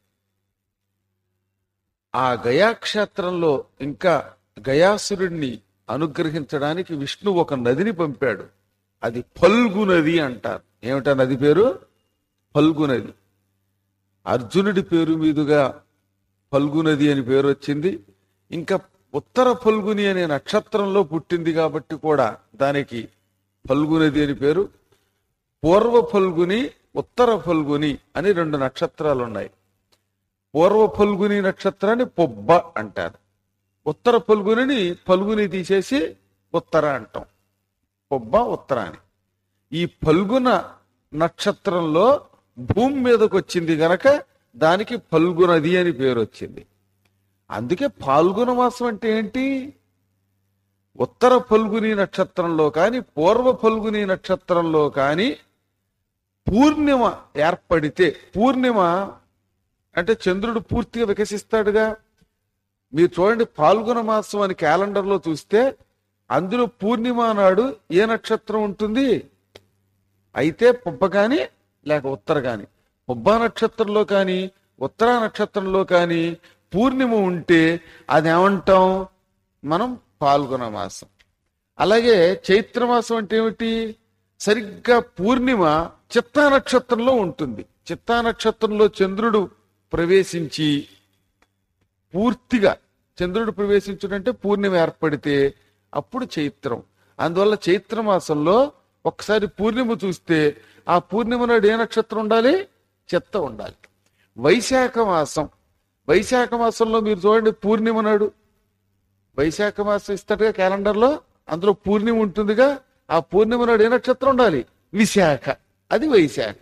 ఆ గయాక్షేత్రంలో ఇంకా గయాసురుణ్ణి అనుగ్రహించడానికి విష్ణు ఒక నదిని పంపాడు. అది ఫల్గు నది అంటారు. ఏమిటా నది పేరు? ఫల్గు నది. అర్జునుడి పేరు మీదుగా ఫల్గు నది అని పేరు వచ్చింది. ఇంకా ఉత్తర ఫల్గుని అనే నక్షత్రంలో పుట్టింది కాబట్టి కూడా దానికి ఫల్గు నది అని పేరు. పూర్వ ఫల్గుని, ఉత్తర ఫల్గుని అని 2 నక్షత్రాలు ఉన్నాయి. పూర్వ ఫల్గుని నక్షత్రాన్ని పొబ్బ అంటారు. ఉత్తర ఫల్గుని ఫల్గుని తీసేసి ఉత్తర అంటాం. పొబ్బ ఉత్తర అని. ఈ ఫల్గుణ నక్షత్రంలో భూమి మీదకి వచ్చింది గనక దానికి ఫల్గునది అని పేరు వచ్చింది. అందుకే పాల్గొన మాసం అంటే ఏంటి? ఉత్తర ఫల్గుని నక్షత్రంలో కాని పూర్వ ఫల్గుని నక్షత్రంలో కాని పూర్ణిమ ఏర్పడితే, పూర్ణిమ అంటే చంద్రుడు పూర్తిగా వికసిస్తాడుగా. మీరు చూడండి, పాల్గొన మాసం అని క్యాలెండర్లో చూస్తే అందులో పూర్ణిమ నాడు ఏ నక్షత్రం ఉంటుంది? అయితే పుబ్బ కానీ లేక ఉత్తర కానీ. పుబ్బ నక్షత్రంలో కానీ ఉత్తర నక్షత్రంలో కానీ పూర్ణిమ ఉంటే అదేమంటాం మనం? పాల్గొన మాసం. అలాగే చైత్రమాసం అంటే ఏమిటి? సరిగ్గా పూర్ణిమ చిత్తా నక్షత్రంలో ఉంటుంది. చిత్తా నక్షత్రంలో చంద్రుడు ప్రవేశించి పూర్తిగా, చంద్రుడు ప్రవేశించుడంటే పూర్ణిమ ఏర్పడితే అప్పుడు చైత్రం. అందువల్ల చైత్రమాసంలో ఒకసారి పూర్ణిమ చూస్తే ఆ పూర్ణిమ నాడు ఏ నక్షత్రం ఉండాలి? చిత్త ఉండాలి. వైశాఖ మాసం, వైశాఖ మాసంలో మీరు చూడండి, పూర్ణిమ నాడు వైశాఖ మాసం ఇస్తాడుగా క్యాలెండర్లో, అందులో పూర్ణిమ ఉంటుందిగా. ఆ పూర్ణిమ నాడు ఏ నక్షత్రం ఉండాలి? విశాఖ. అది వైశాఖ.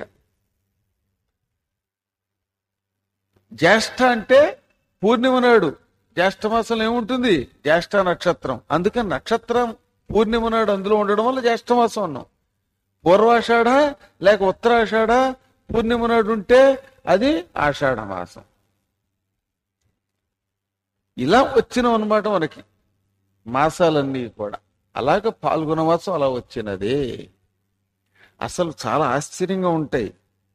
జ్యేష్ఠ అంటే పూర్ణిమ నాడు, జ్యేష్ఠ మాసంలో ఏముంటుంది? జ్యేష్ఠ నక్షత్రం. అందుకని నక్షత్రం పూర్ణిమ నాడు అందులో ఉండడం వల్ల జ్యేష్ఠ మాసం అన్నాం. పూర్వాషాఢ లేక ఉత్తరాషాఢ పూర్ణిమ నాడు ఉంటే అది ఆషాఢ మాసం. ఇలా వచ్చినాం అన్నమాట మనకి మాసాలన్నీ కూడా. అలాగ పాల్గొన మాసం అలా వచ్చినదే. అసలు చాలా ఆశ్చర్యంగా ఉంటాయి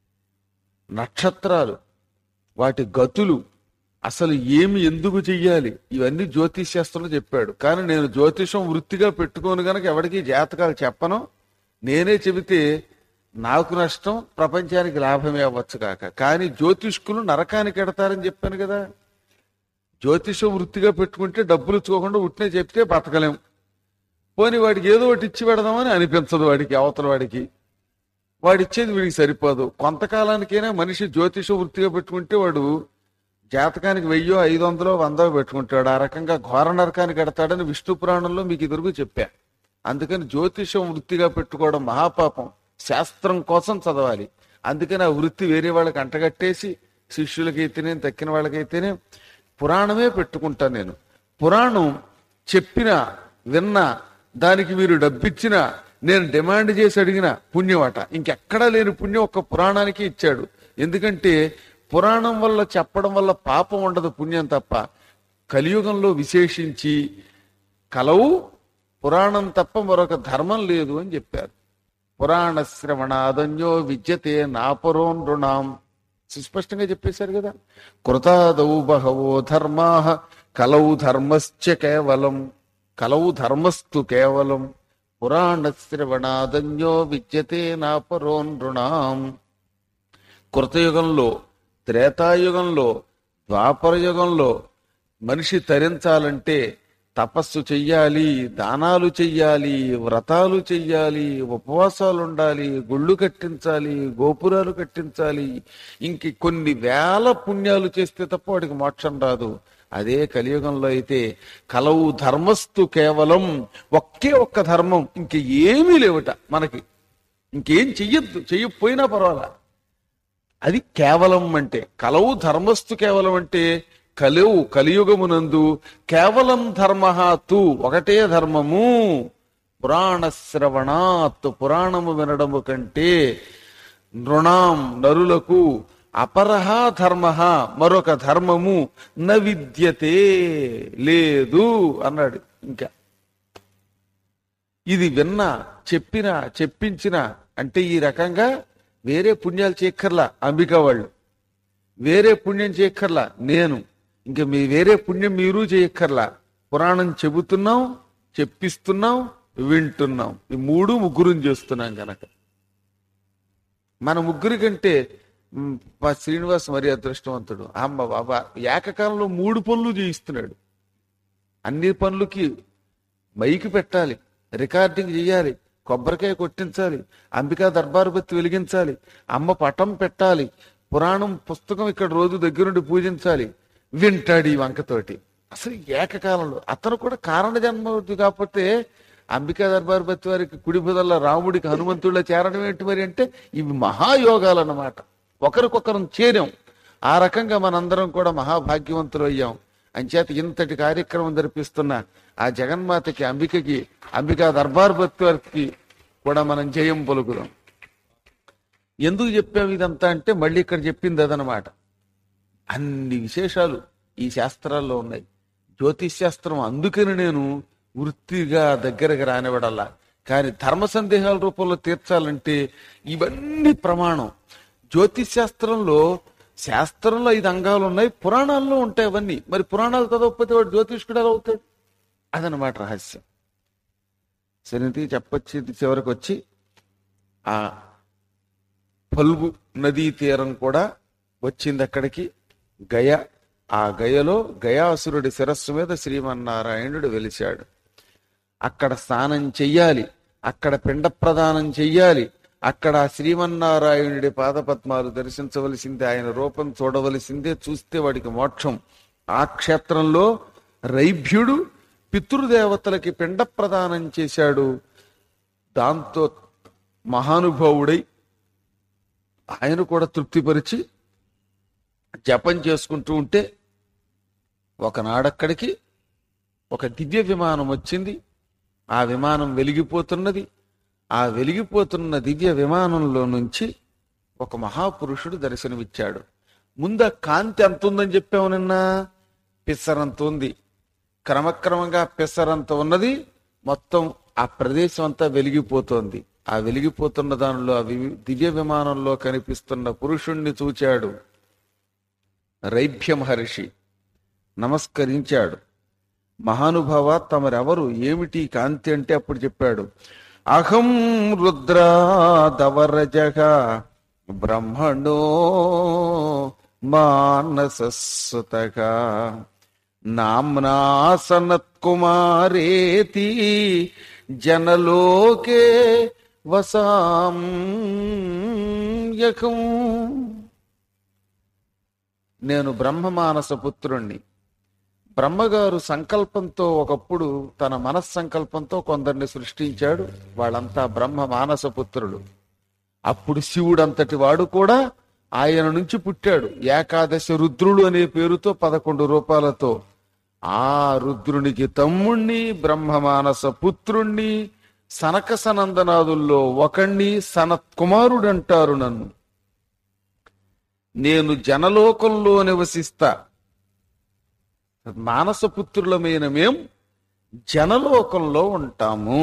నక్షత్రాలు, వాటి గతులు, అసలు ఏమి ఎందుకు చెయ్యాలి, ఇవన్నీ జ్యోతిష్ శాస్త్రంలో చెప్పాడు. కానీ నేను జ్యోతిషం వృత్తిగా పెట్టుకోను గనక ఎవరికి జాతకాలు చెప్పను. నేనే చెబితే నాకు నష్టం, ప్రపంచానికి లాభమే అవ్వచ్చు కాక. కానీ జ్యోతిష్కులు నరకానికి ఎడతారని చెప్పాను కదా. జ్యోతిషం వృత్తిగా పెట్టుకుంటే డబ్బులు ఇచ్చుకోకుండా ఉట్టినే చెప్తే బతకలేం. పోనీ వాడికి ఏదో ఒకటి ఇచ్చి పెడదామని అనిపించదు వాడికి, అవతల వాడికి. వాడిచ్చేది వీడికి సరిపోదు. కొంతకాలానికైనా మనిషి జ్యోతిష వృత్తిగా పెట్టుకుంటే వాడు జాతకానికి 1000, 500, 100 పెట్టుకుంటాడు. ఆ రకంగా ఘోర నరకానికి ఎడతాడని విష్ణు పురాణంలో మీకు ఇదివరకు చెప్పా. అందుకని జ్యోతిషం వృత్తిగా పెట్టుకోవడం మహాపాపం. శాస్త్రం కోసం చదవాలి. అందుకని ఆ వృత్తి వేరే వాళ్ళకి అంటగట్టేసి, శిష్యులకైతేనే తక్కిన వాళ్ళకైతేనే పురాణమే పెట్టుకుంటాను నేను. పురాణం చెప్పినా విన్నా దానికి మీరు డబ్బిచ్చినా నేను డిమాండ్ చేసి అడిగిన పుణ్యం అట. ఇంకెక్కడా లేని పుణ్యం ఒక్క పురాణానికి ఇచ్చాడు. ఎందుకంటే పురాణం వల్ల చెప్పడం వల్ల పాపం ఉండదు, పుణ్యం తప్ప. కలియుగంలో విశేషించి కలవు పురాణం తప్ప మరొక ధర్మం లేదు అని చెప్పారు. పురాణ శ్రవణాదన్యో విద్యతే నాపరో నృణాం, సుస్పష్టంగా చెప్పేశారు కదా. కృతాదౌ బహవో ధర్మాః కలౌ ధర్మశ్చ కేవలం, కలౌ ధర్మస్తు కేవలం పురాణ శ్రవణాదన్యో విద్యతే నాపరో నృణాం. కృతయుగంలో, త్రేతాయుగంలో, ద్వాపర యుగంలో మనిషి తరించాలంటే తపస్సు చెయ్యాలి, దానాలు చెయ్యాలి, వ్రతాలు చెయ్యాలి, ఉపవాసాలు ఉండాలి, గుళ్ళు కట్టించాలి, గోపురాలు కట్టించాలి. ఇంక కొన్ని వేల పుణ్యాలు చేస్తే తప్ప వాడికి మోక్షం రాదు. అదే కలియుగంలో అయితే కలవు ధర్మస్తు కేవలం, ఒకే ఒక్క ధర్మం, ఇంక ఏమీ లేవట మనకి. ఇంకేం చెయ్యొద్దు, చెయ్యకపోయినా పర్వాలా. అది కేవలం అంటే. కలవు ధర్మస్తు కేవలం అంటే కలవు కలియుగమునందు కేవలం ధర్మ తు, ఒకటే ధర్మము. పురాణ శ్రవణాత్, పురాణము వినడము కంటే నృణాం నరులకు అపరహ ధర్మ, మరొక ధర్మము న విద్యతే లేదు అన్నాడు. ఇంకా ఇది విన్నా, చెప్పినా, చెప్పించినా అంటే ఈ రకంగా వేరే పుణ్యాలు చేయక్కర్లా అంబికా వాళ్ళు, వేరే పుణ్యం చేయక్కర్లా నేను, ఇంకా మీ వేరే పుణ్యం మీరు చేయక్కర్లా. పురాణం చెబుతున్నాం, చెప్పిస్తున్నాం, వింటున్నాం. ఈ మూడు ముగ్గురుని చేస్తున్నాం గనక మన ముగ్గురి కంటే మా శ్రీనివాస్ మరి అదృష్టవంతుడు. అమ్మ బాబా ఏకకాలంలో 3 పనులు చేయిస్తున్నాడు. అన్ని పనులకి మైకి పెట్టాలి, రికార్డింగ్ చేయాలి, కొబ్బరికాయ కొట్టించాలి, అంబికా దర్బారు బత్తి వెలిగించాలి, అమ్మ పటం పెట్టాలి, పురాణం పుస్తకం ఇక్కడ రోజు దగ్గరుండి పూజించాలి, వింటాడు ఈ వంకతోటి. అసలు ఏకకాలంలో అతను కూడా కారణ జన్మవుతుంది. కాకపోతే అంబికా దర్బారు బత్తి వారికి కుడి బుదల రాముడికి హనుమంతుడిలో చేరడం ఏంటి మరి అంటే ఇవి మహాయోగాలు అన్నమాట. ఒకరికొకరం చేరాం. ఆ రకంగా మనందరం కూడా మహాభాగ్యవంతులు అయ్యాం. అంచేత ఇంతటి కార్యక్రమం జరిపిస్తున్న ఆ జగన్మాతకి, అంబికకి, అంబికా దర్బార్ భక్తి కూడా మనం జయం పలుకుదాం. ఎందుకు చెప్పాము ఇదంతా అంటే మళ్ళీ ఇక్కడ చెప్పింది అదనమాట. అన్ని విశేషాలు ఈ శాస్త్రాల్లో ఉన్నాయి. జ్యోతిష్ శాస్త్రం అందుకని నేను వృత్తిగా దగ్గరకు రానివ్వడల్లా. కానీ ధర్మ సందేహాల రూపంలో తీర్చాలంటే ఇవన్నీ ప్రమాణం. జ్యోతిష్ శాస్త్రంలో 5 అంగాలు ఉన్నాయి, పురాణాల్లో ఉంటాయి అవన్నీ. మరి పురాణాలు చదవకపోతే వాడు జ్యోతిష్కుడు ఎలా అవుతాడు? అదనమాట రహస్యం. సరే చెప్పొచ్చి చివరికి వచ్చి ఆ ఫల్గు నదీ తీరం కూడా వచ్చింది అక్కడికి. గయ, ఆ గయలో గయాసురుడి శిరస్సు మీద శ్రీమన్నారాయణుడు వెలిశాడు. అక్కడ స్నానం చెయ్యాలి, అక్కడ పిండ ప్రదానం చెయ్యాలి, అక్కడ శ్రీమన్నారాయణుడి పాదపద్మాలు దర్శించవలసిందే, ఆయన రూపం చూడవలసిందే, చూస్తే వాడికి మోక్షం. ఆ క్షేత్రంలో రైభ్యుడు పితృదేవతలకి పిండ ప్రదానం చేశాడు. దాంతో మహానుభావుడై ఆయన కూడా తృప్తిపరిచి జపం చేసుకుంటూ ఉంటే ఒకనాడక్కడికి ఒక దివ్య విమానం వచ్చింది. ఆ విమానం వెలిగిపోతున్నది. ఆ వెలిగిపోతున్న దివ్య విమానంలో నుంచి ఒక మహాపురుషుడు దర్శనమిచ్చాడు. ముందు ఆ కాంతి ఎంత ఉందని చెప్పాము నిన్న, పిసరంత ఉంది. క్రమక్రమంగా పిసరంత ఉన్నది, మొత్తం ఆ ప్రదేశం అంతా వెలిగిపోతోంది. ఆ వెలిగిపోతున్న దానిలో దివ్య విమానంలో కనిపిస్తున్న పురుషుణ్ణి చూచాడు. రైభ్య మహర్షి నమస్కరించాడు. మహానుభావ, తమరెవరు, ఏమిటి కాంతి అంటే అప్పుడు చెప్పాడు. అహం రుద్రాదవరజగ బ్రహ్మణో మానససుతగా నామ్నా సనత్కుమారేతి జనలోకే వసామ్యకం. నేను బ్రహ్మమానస పుత్రుణ్ణి. బ్రహ్మగారు సంకల్పంతో ఒకప్పుడు తన మనస్సంకల్పంతో కొందరిని సృష్టించాడు. వాళ్ళంతా బ్రహ్మ మానస పుత్రులు. అప్పుడు శివుడు అంతటి వాడు కూడా ఆయన నుంచి పుట్టాడు. ఏకాదశి రుద్రుడు అనే పేరుతో 11 రూపాలతో. ఆ రుద్రునికి తమ్ముణ్ణి, బ్రహ్మమానస పుత్రుణ్ణి, సనక సనందనాదుల్లో ఒకణ్ణి, సనత్కుమారుడంటారు నన్ను. నేను జనలోకంలో నివసిస్తా. మానసపుత్రులమైన మేం జనలోకంలో ఉంటాము.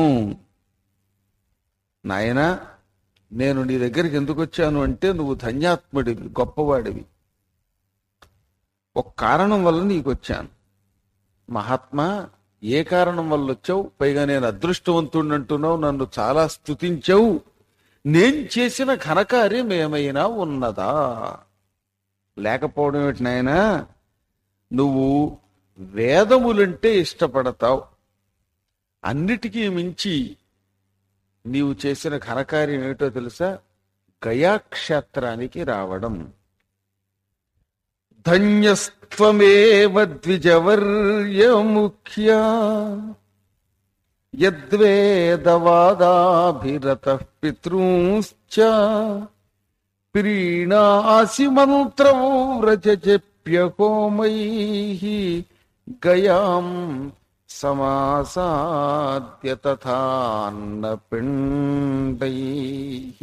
నాయనా, నేను నీ దగ్గరికి ఎందుకు వచ్చాను అంటే నువ్వు ధన్యాత్ముడివి, గొప్పవాడివి. ఒక కారణం వల్ల నీకు వచ్చాను. మహాత్మా, ఏ కారణం వల్ల వచ్చావు? పైగా నేను అదృష్టవంతుడిని అంటున్నావు, నన్ను చాలా స్తుతించావు. నేను చేసిన ఘనకార్యం ఏమైనా ఉన్నదా? లేకపోవడం ఏమిటి నాయనా? నువ్వు వేదములంటే ఇష్టపడతావు. అన్నిటికీ మించి నీవు చేసిన ఘనకార్యం ఏమిటో తెలుసా? గయాక్షేత్రానికి రావడం. ధన్యస్త్వమేవ ద్విజవర్య ముఖ్య యద్వేదవాదాభిరతః పితృంశ్చ ప్రీణాసి మంత్రం వ్రజజప్యహోమైః గయాం సమాసాద్య తథాన్నపిండైః.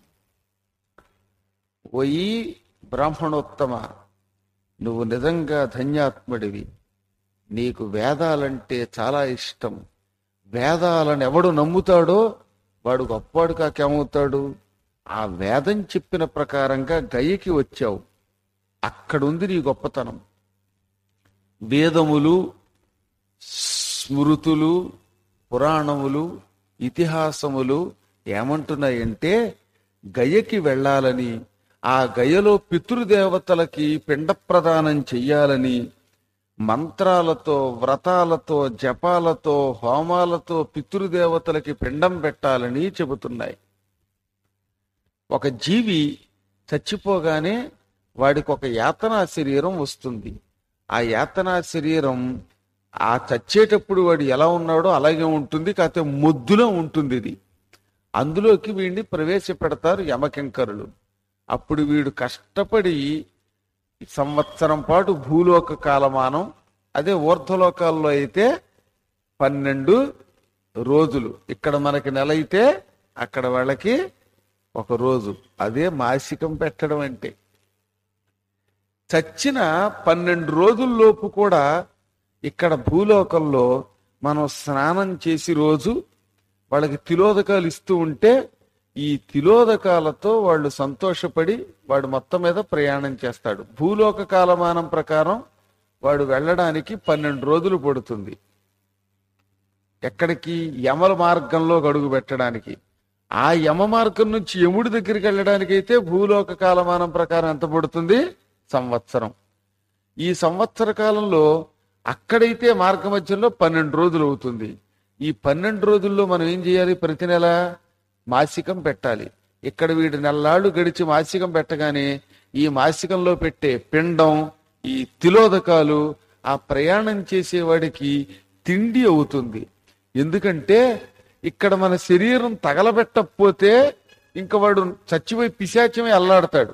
ఓయి బ్రాహ్మణోత్తమ, నువ్వు నిజంగా ధన్యాత్ముడివి. నీకు వేదాలంటే చాలా ఇష్టం. వేదాలను ఎవడు నమ్ముతాడో వాడు గొప్పవాడు కాకేమవుతాడు? ఆ వేదం చెప్పిన ప్రకారంగా గయకి వచ్చావు. అక్కడుంది నీ గొప్పతనం. వేదములు, స్మృతులు, పురాణములు, ఇతిహాసములు ఏమంటున్నాయంటే గయకి వెళ్ళాలని, ఆ గయలో పితృదేవతలకి పిండ ప్రదానం చెయ్యాలని, మంత్రాలతో, వ్రతాలతో, జపాలతో, హోమాలతో పితృదేవతలకి పిండం పెట్టాలని చెబుతున్నాయి. ఒక జీవి చచ్చిపోగానే వాడికి ఒక యాతనా శరీరం వస్తుంది. ఆ యాతనా శరీరం ఆ చచ్చేటప్పుడు వాడు ఎలా ఉన్నాడో అలాగే ఉంటుంది, కాకపోతే మొద్దులో ఉంటుంది ఇది. అందులోకి వీడిని ప్రవేశపెడతారు యమకింకరులు. అప్పుడు వీడు కష్టపడి సంవత్సరం పాటు భూలోక కాలమానం అదే ఊర్ధ్వలోకాల్లో అయితే 12 రోజులు. ఇక్కడ మనకి నెల అయితే అక్కడ వాళ్ళకి ఒక రోజు. అదే మాసికం పెట్టడం అంటే. చచ్చిన 12 రోజుల్లోపు కూడా ఇక్కడ భూలోకంలో మనం స్నానం చేసి రోజు వాళ్ళకి తిలోదకాలు ఇస్తూ ఉంటే ఈ తిలోదకాలతో వాళ్ళు సంతోషపడి వాడు మొత్తం మీద ప్రయాణం చేస్తాడు. భూలోక కాలమానం ప్రకారం వాడు వెళ్ళడానికి 12 రోజులు పడుతుంది. ఎక్కడికి? యమల మార్గంలో అడుగు పెట్టడానికి. ఆ యమ మార్గం నుంచి యముడి దగ్గరికి వెళ్ళడానికి అయితే భూలోక కాలమానం ప్రకారం ఎంత పడుతుంది? సంవత్సరం. ఈ సంవత్సర కాలంలో అక్కడైతే మార్గ మధ్యంలో 12 రోజులు అవుతుంది. ఈ 12 రోజుల్లో మనం ఏం చేయాలి? ప్రతి నెల మాసికం పెట్టాలి. ఇక్కడ వీడు నెల్లాళ్ళు గడిచి మాసికం పెట్టగానే ఈ మాసికంలో పెట్టే పిండం, ఈ తిలోదకాలు ఆ ప్రయాణం చేసేవాడికి తిండి అవుతుంది. ఎందుకంటే ఇక్కడ మన శరీరం తగలబెట్టకపోతే ఇంక వాడు చచ్చిపోయి పిశాచమే అల్లాడతాడు.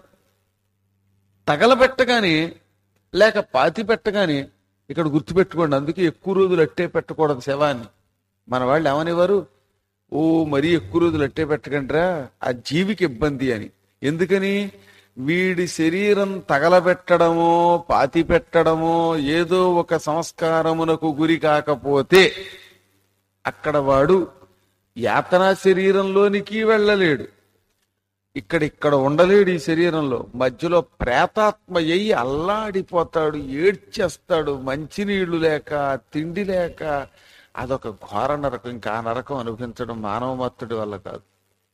తగలబెట్టగానే లేక పాతి పెట్టగానే ఇక్కడ గుర్తుపెట్టుకోండి. అందుకే ఎక్కువ రోజులు అట్టే పెట్టకూడదు శవాన్ని. మన వాళ్ళు ఏమనేవారు? ఓ మరీ ఎక్కువ రోజులు అట్టే పెట్టకండిరా, ఆ జీవికి ఇబ్బంది అని. ఎందుకని? వీడి శరీరం తగలబెట్టడమో పాతి పెట్టడమో ఏదో ఒక సంస్కారమునకు గురి కాకపోతే అక్కడ వాడు యాతనా శరీరంలోనికి వెళ్ళలేడు. ఇక్కడ ఉండలేడు. ఈ శరీరంలో మధ్యలో ప్రేతాత్మ అయ్యి అల్లాడిపోతాడు, ఏడ్చేస్తాడు. మంచినీళ్లు లేక, తిండి లేక. అదొక ఘోర నరకం. ఇంకా ఆ నరకం అనుభవించడం మానవ మత్తుడి వల్ల కాదు.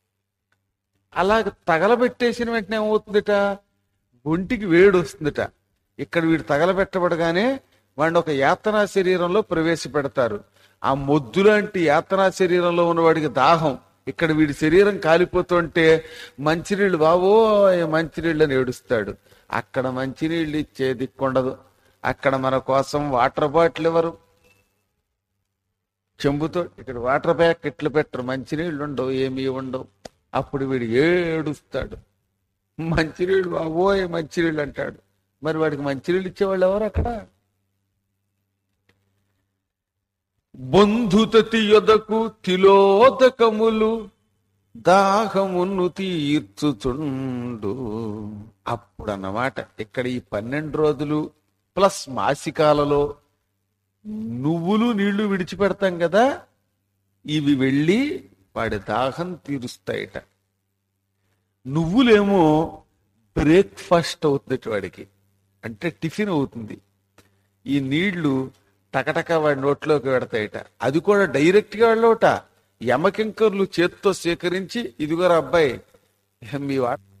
అలాగ తగలబెట్టేసిన వెంటనే ఏమవుతుందిట? ఒంటికి వేడి వస్తుందిట. ఇక్కడ వీడు తగలబెట్టబడగానే వాడిని ఒక యాతనా శరీరంలో ప్రవేశపెడతారు. ఆ మొద్దు లాంటి యాతనా శరీరంలో ఉన్నవాడికి దాహం. ఇక్కడ వీడి శరీరం కాలిపోతుంటే మంచినీళ్ళు బావో మంచినీళ్ళు అని ఏడుస్తాడు. అక్కడ మంచినీళ్ళు ఇచ్చే దిక్కుండదు. అక్కడ మన కోసం వాటర్ బాటిల్ ఇవ్వరు, చెంబుతో. ఇక్కడ వాటర్ ప్యాకెట్లు పెట్టరు, మంచినీళ్ళు ఉండవు, ఏమీ ఉండవు. అప్పుడు వీడు ఏడుస్తాడు. మంచినీళ్ళు బావోయ్ మంచినీళ్ళు అంటాడు. మరి వాడికి మంచినీళ్ళు ఇచ్చేవాళ్ళు ఎవరు అక్కడ? బంధుతతి యొదకు తిలోదకములు దాహమును తీర్చుచుండు. అప్పుడు అన్నమాట ఇక్కడ ఈ 12 రోజులు ప్లస్ మాసికాలలో నువ్వులు నీళ్లు విడిచిపెడతాం కదా, ఇవి వెళ్ళి వాడి దాహం తీరుస్తాయిట. నువ్వులేమో బ్రేక్ఫాస్ట్ అవుతుంది వాడికి, అంటే టిఫిన్ అవుతుంది. ఈ నీళ్లు టకటక వాడి నోట్లోకి పెడతాయిట. అది కూడా డైరెక్ట్ గా వెళ్ళవట. యమకింకర్లు చేత్తో సేకరించి, ఇదిగోరా అబ్బాయి మీ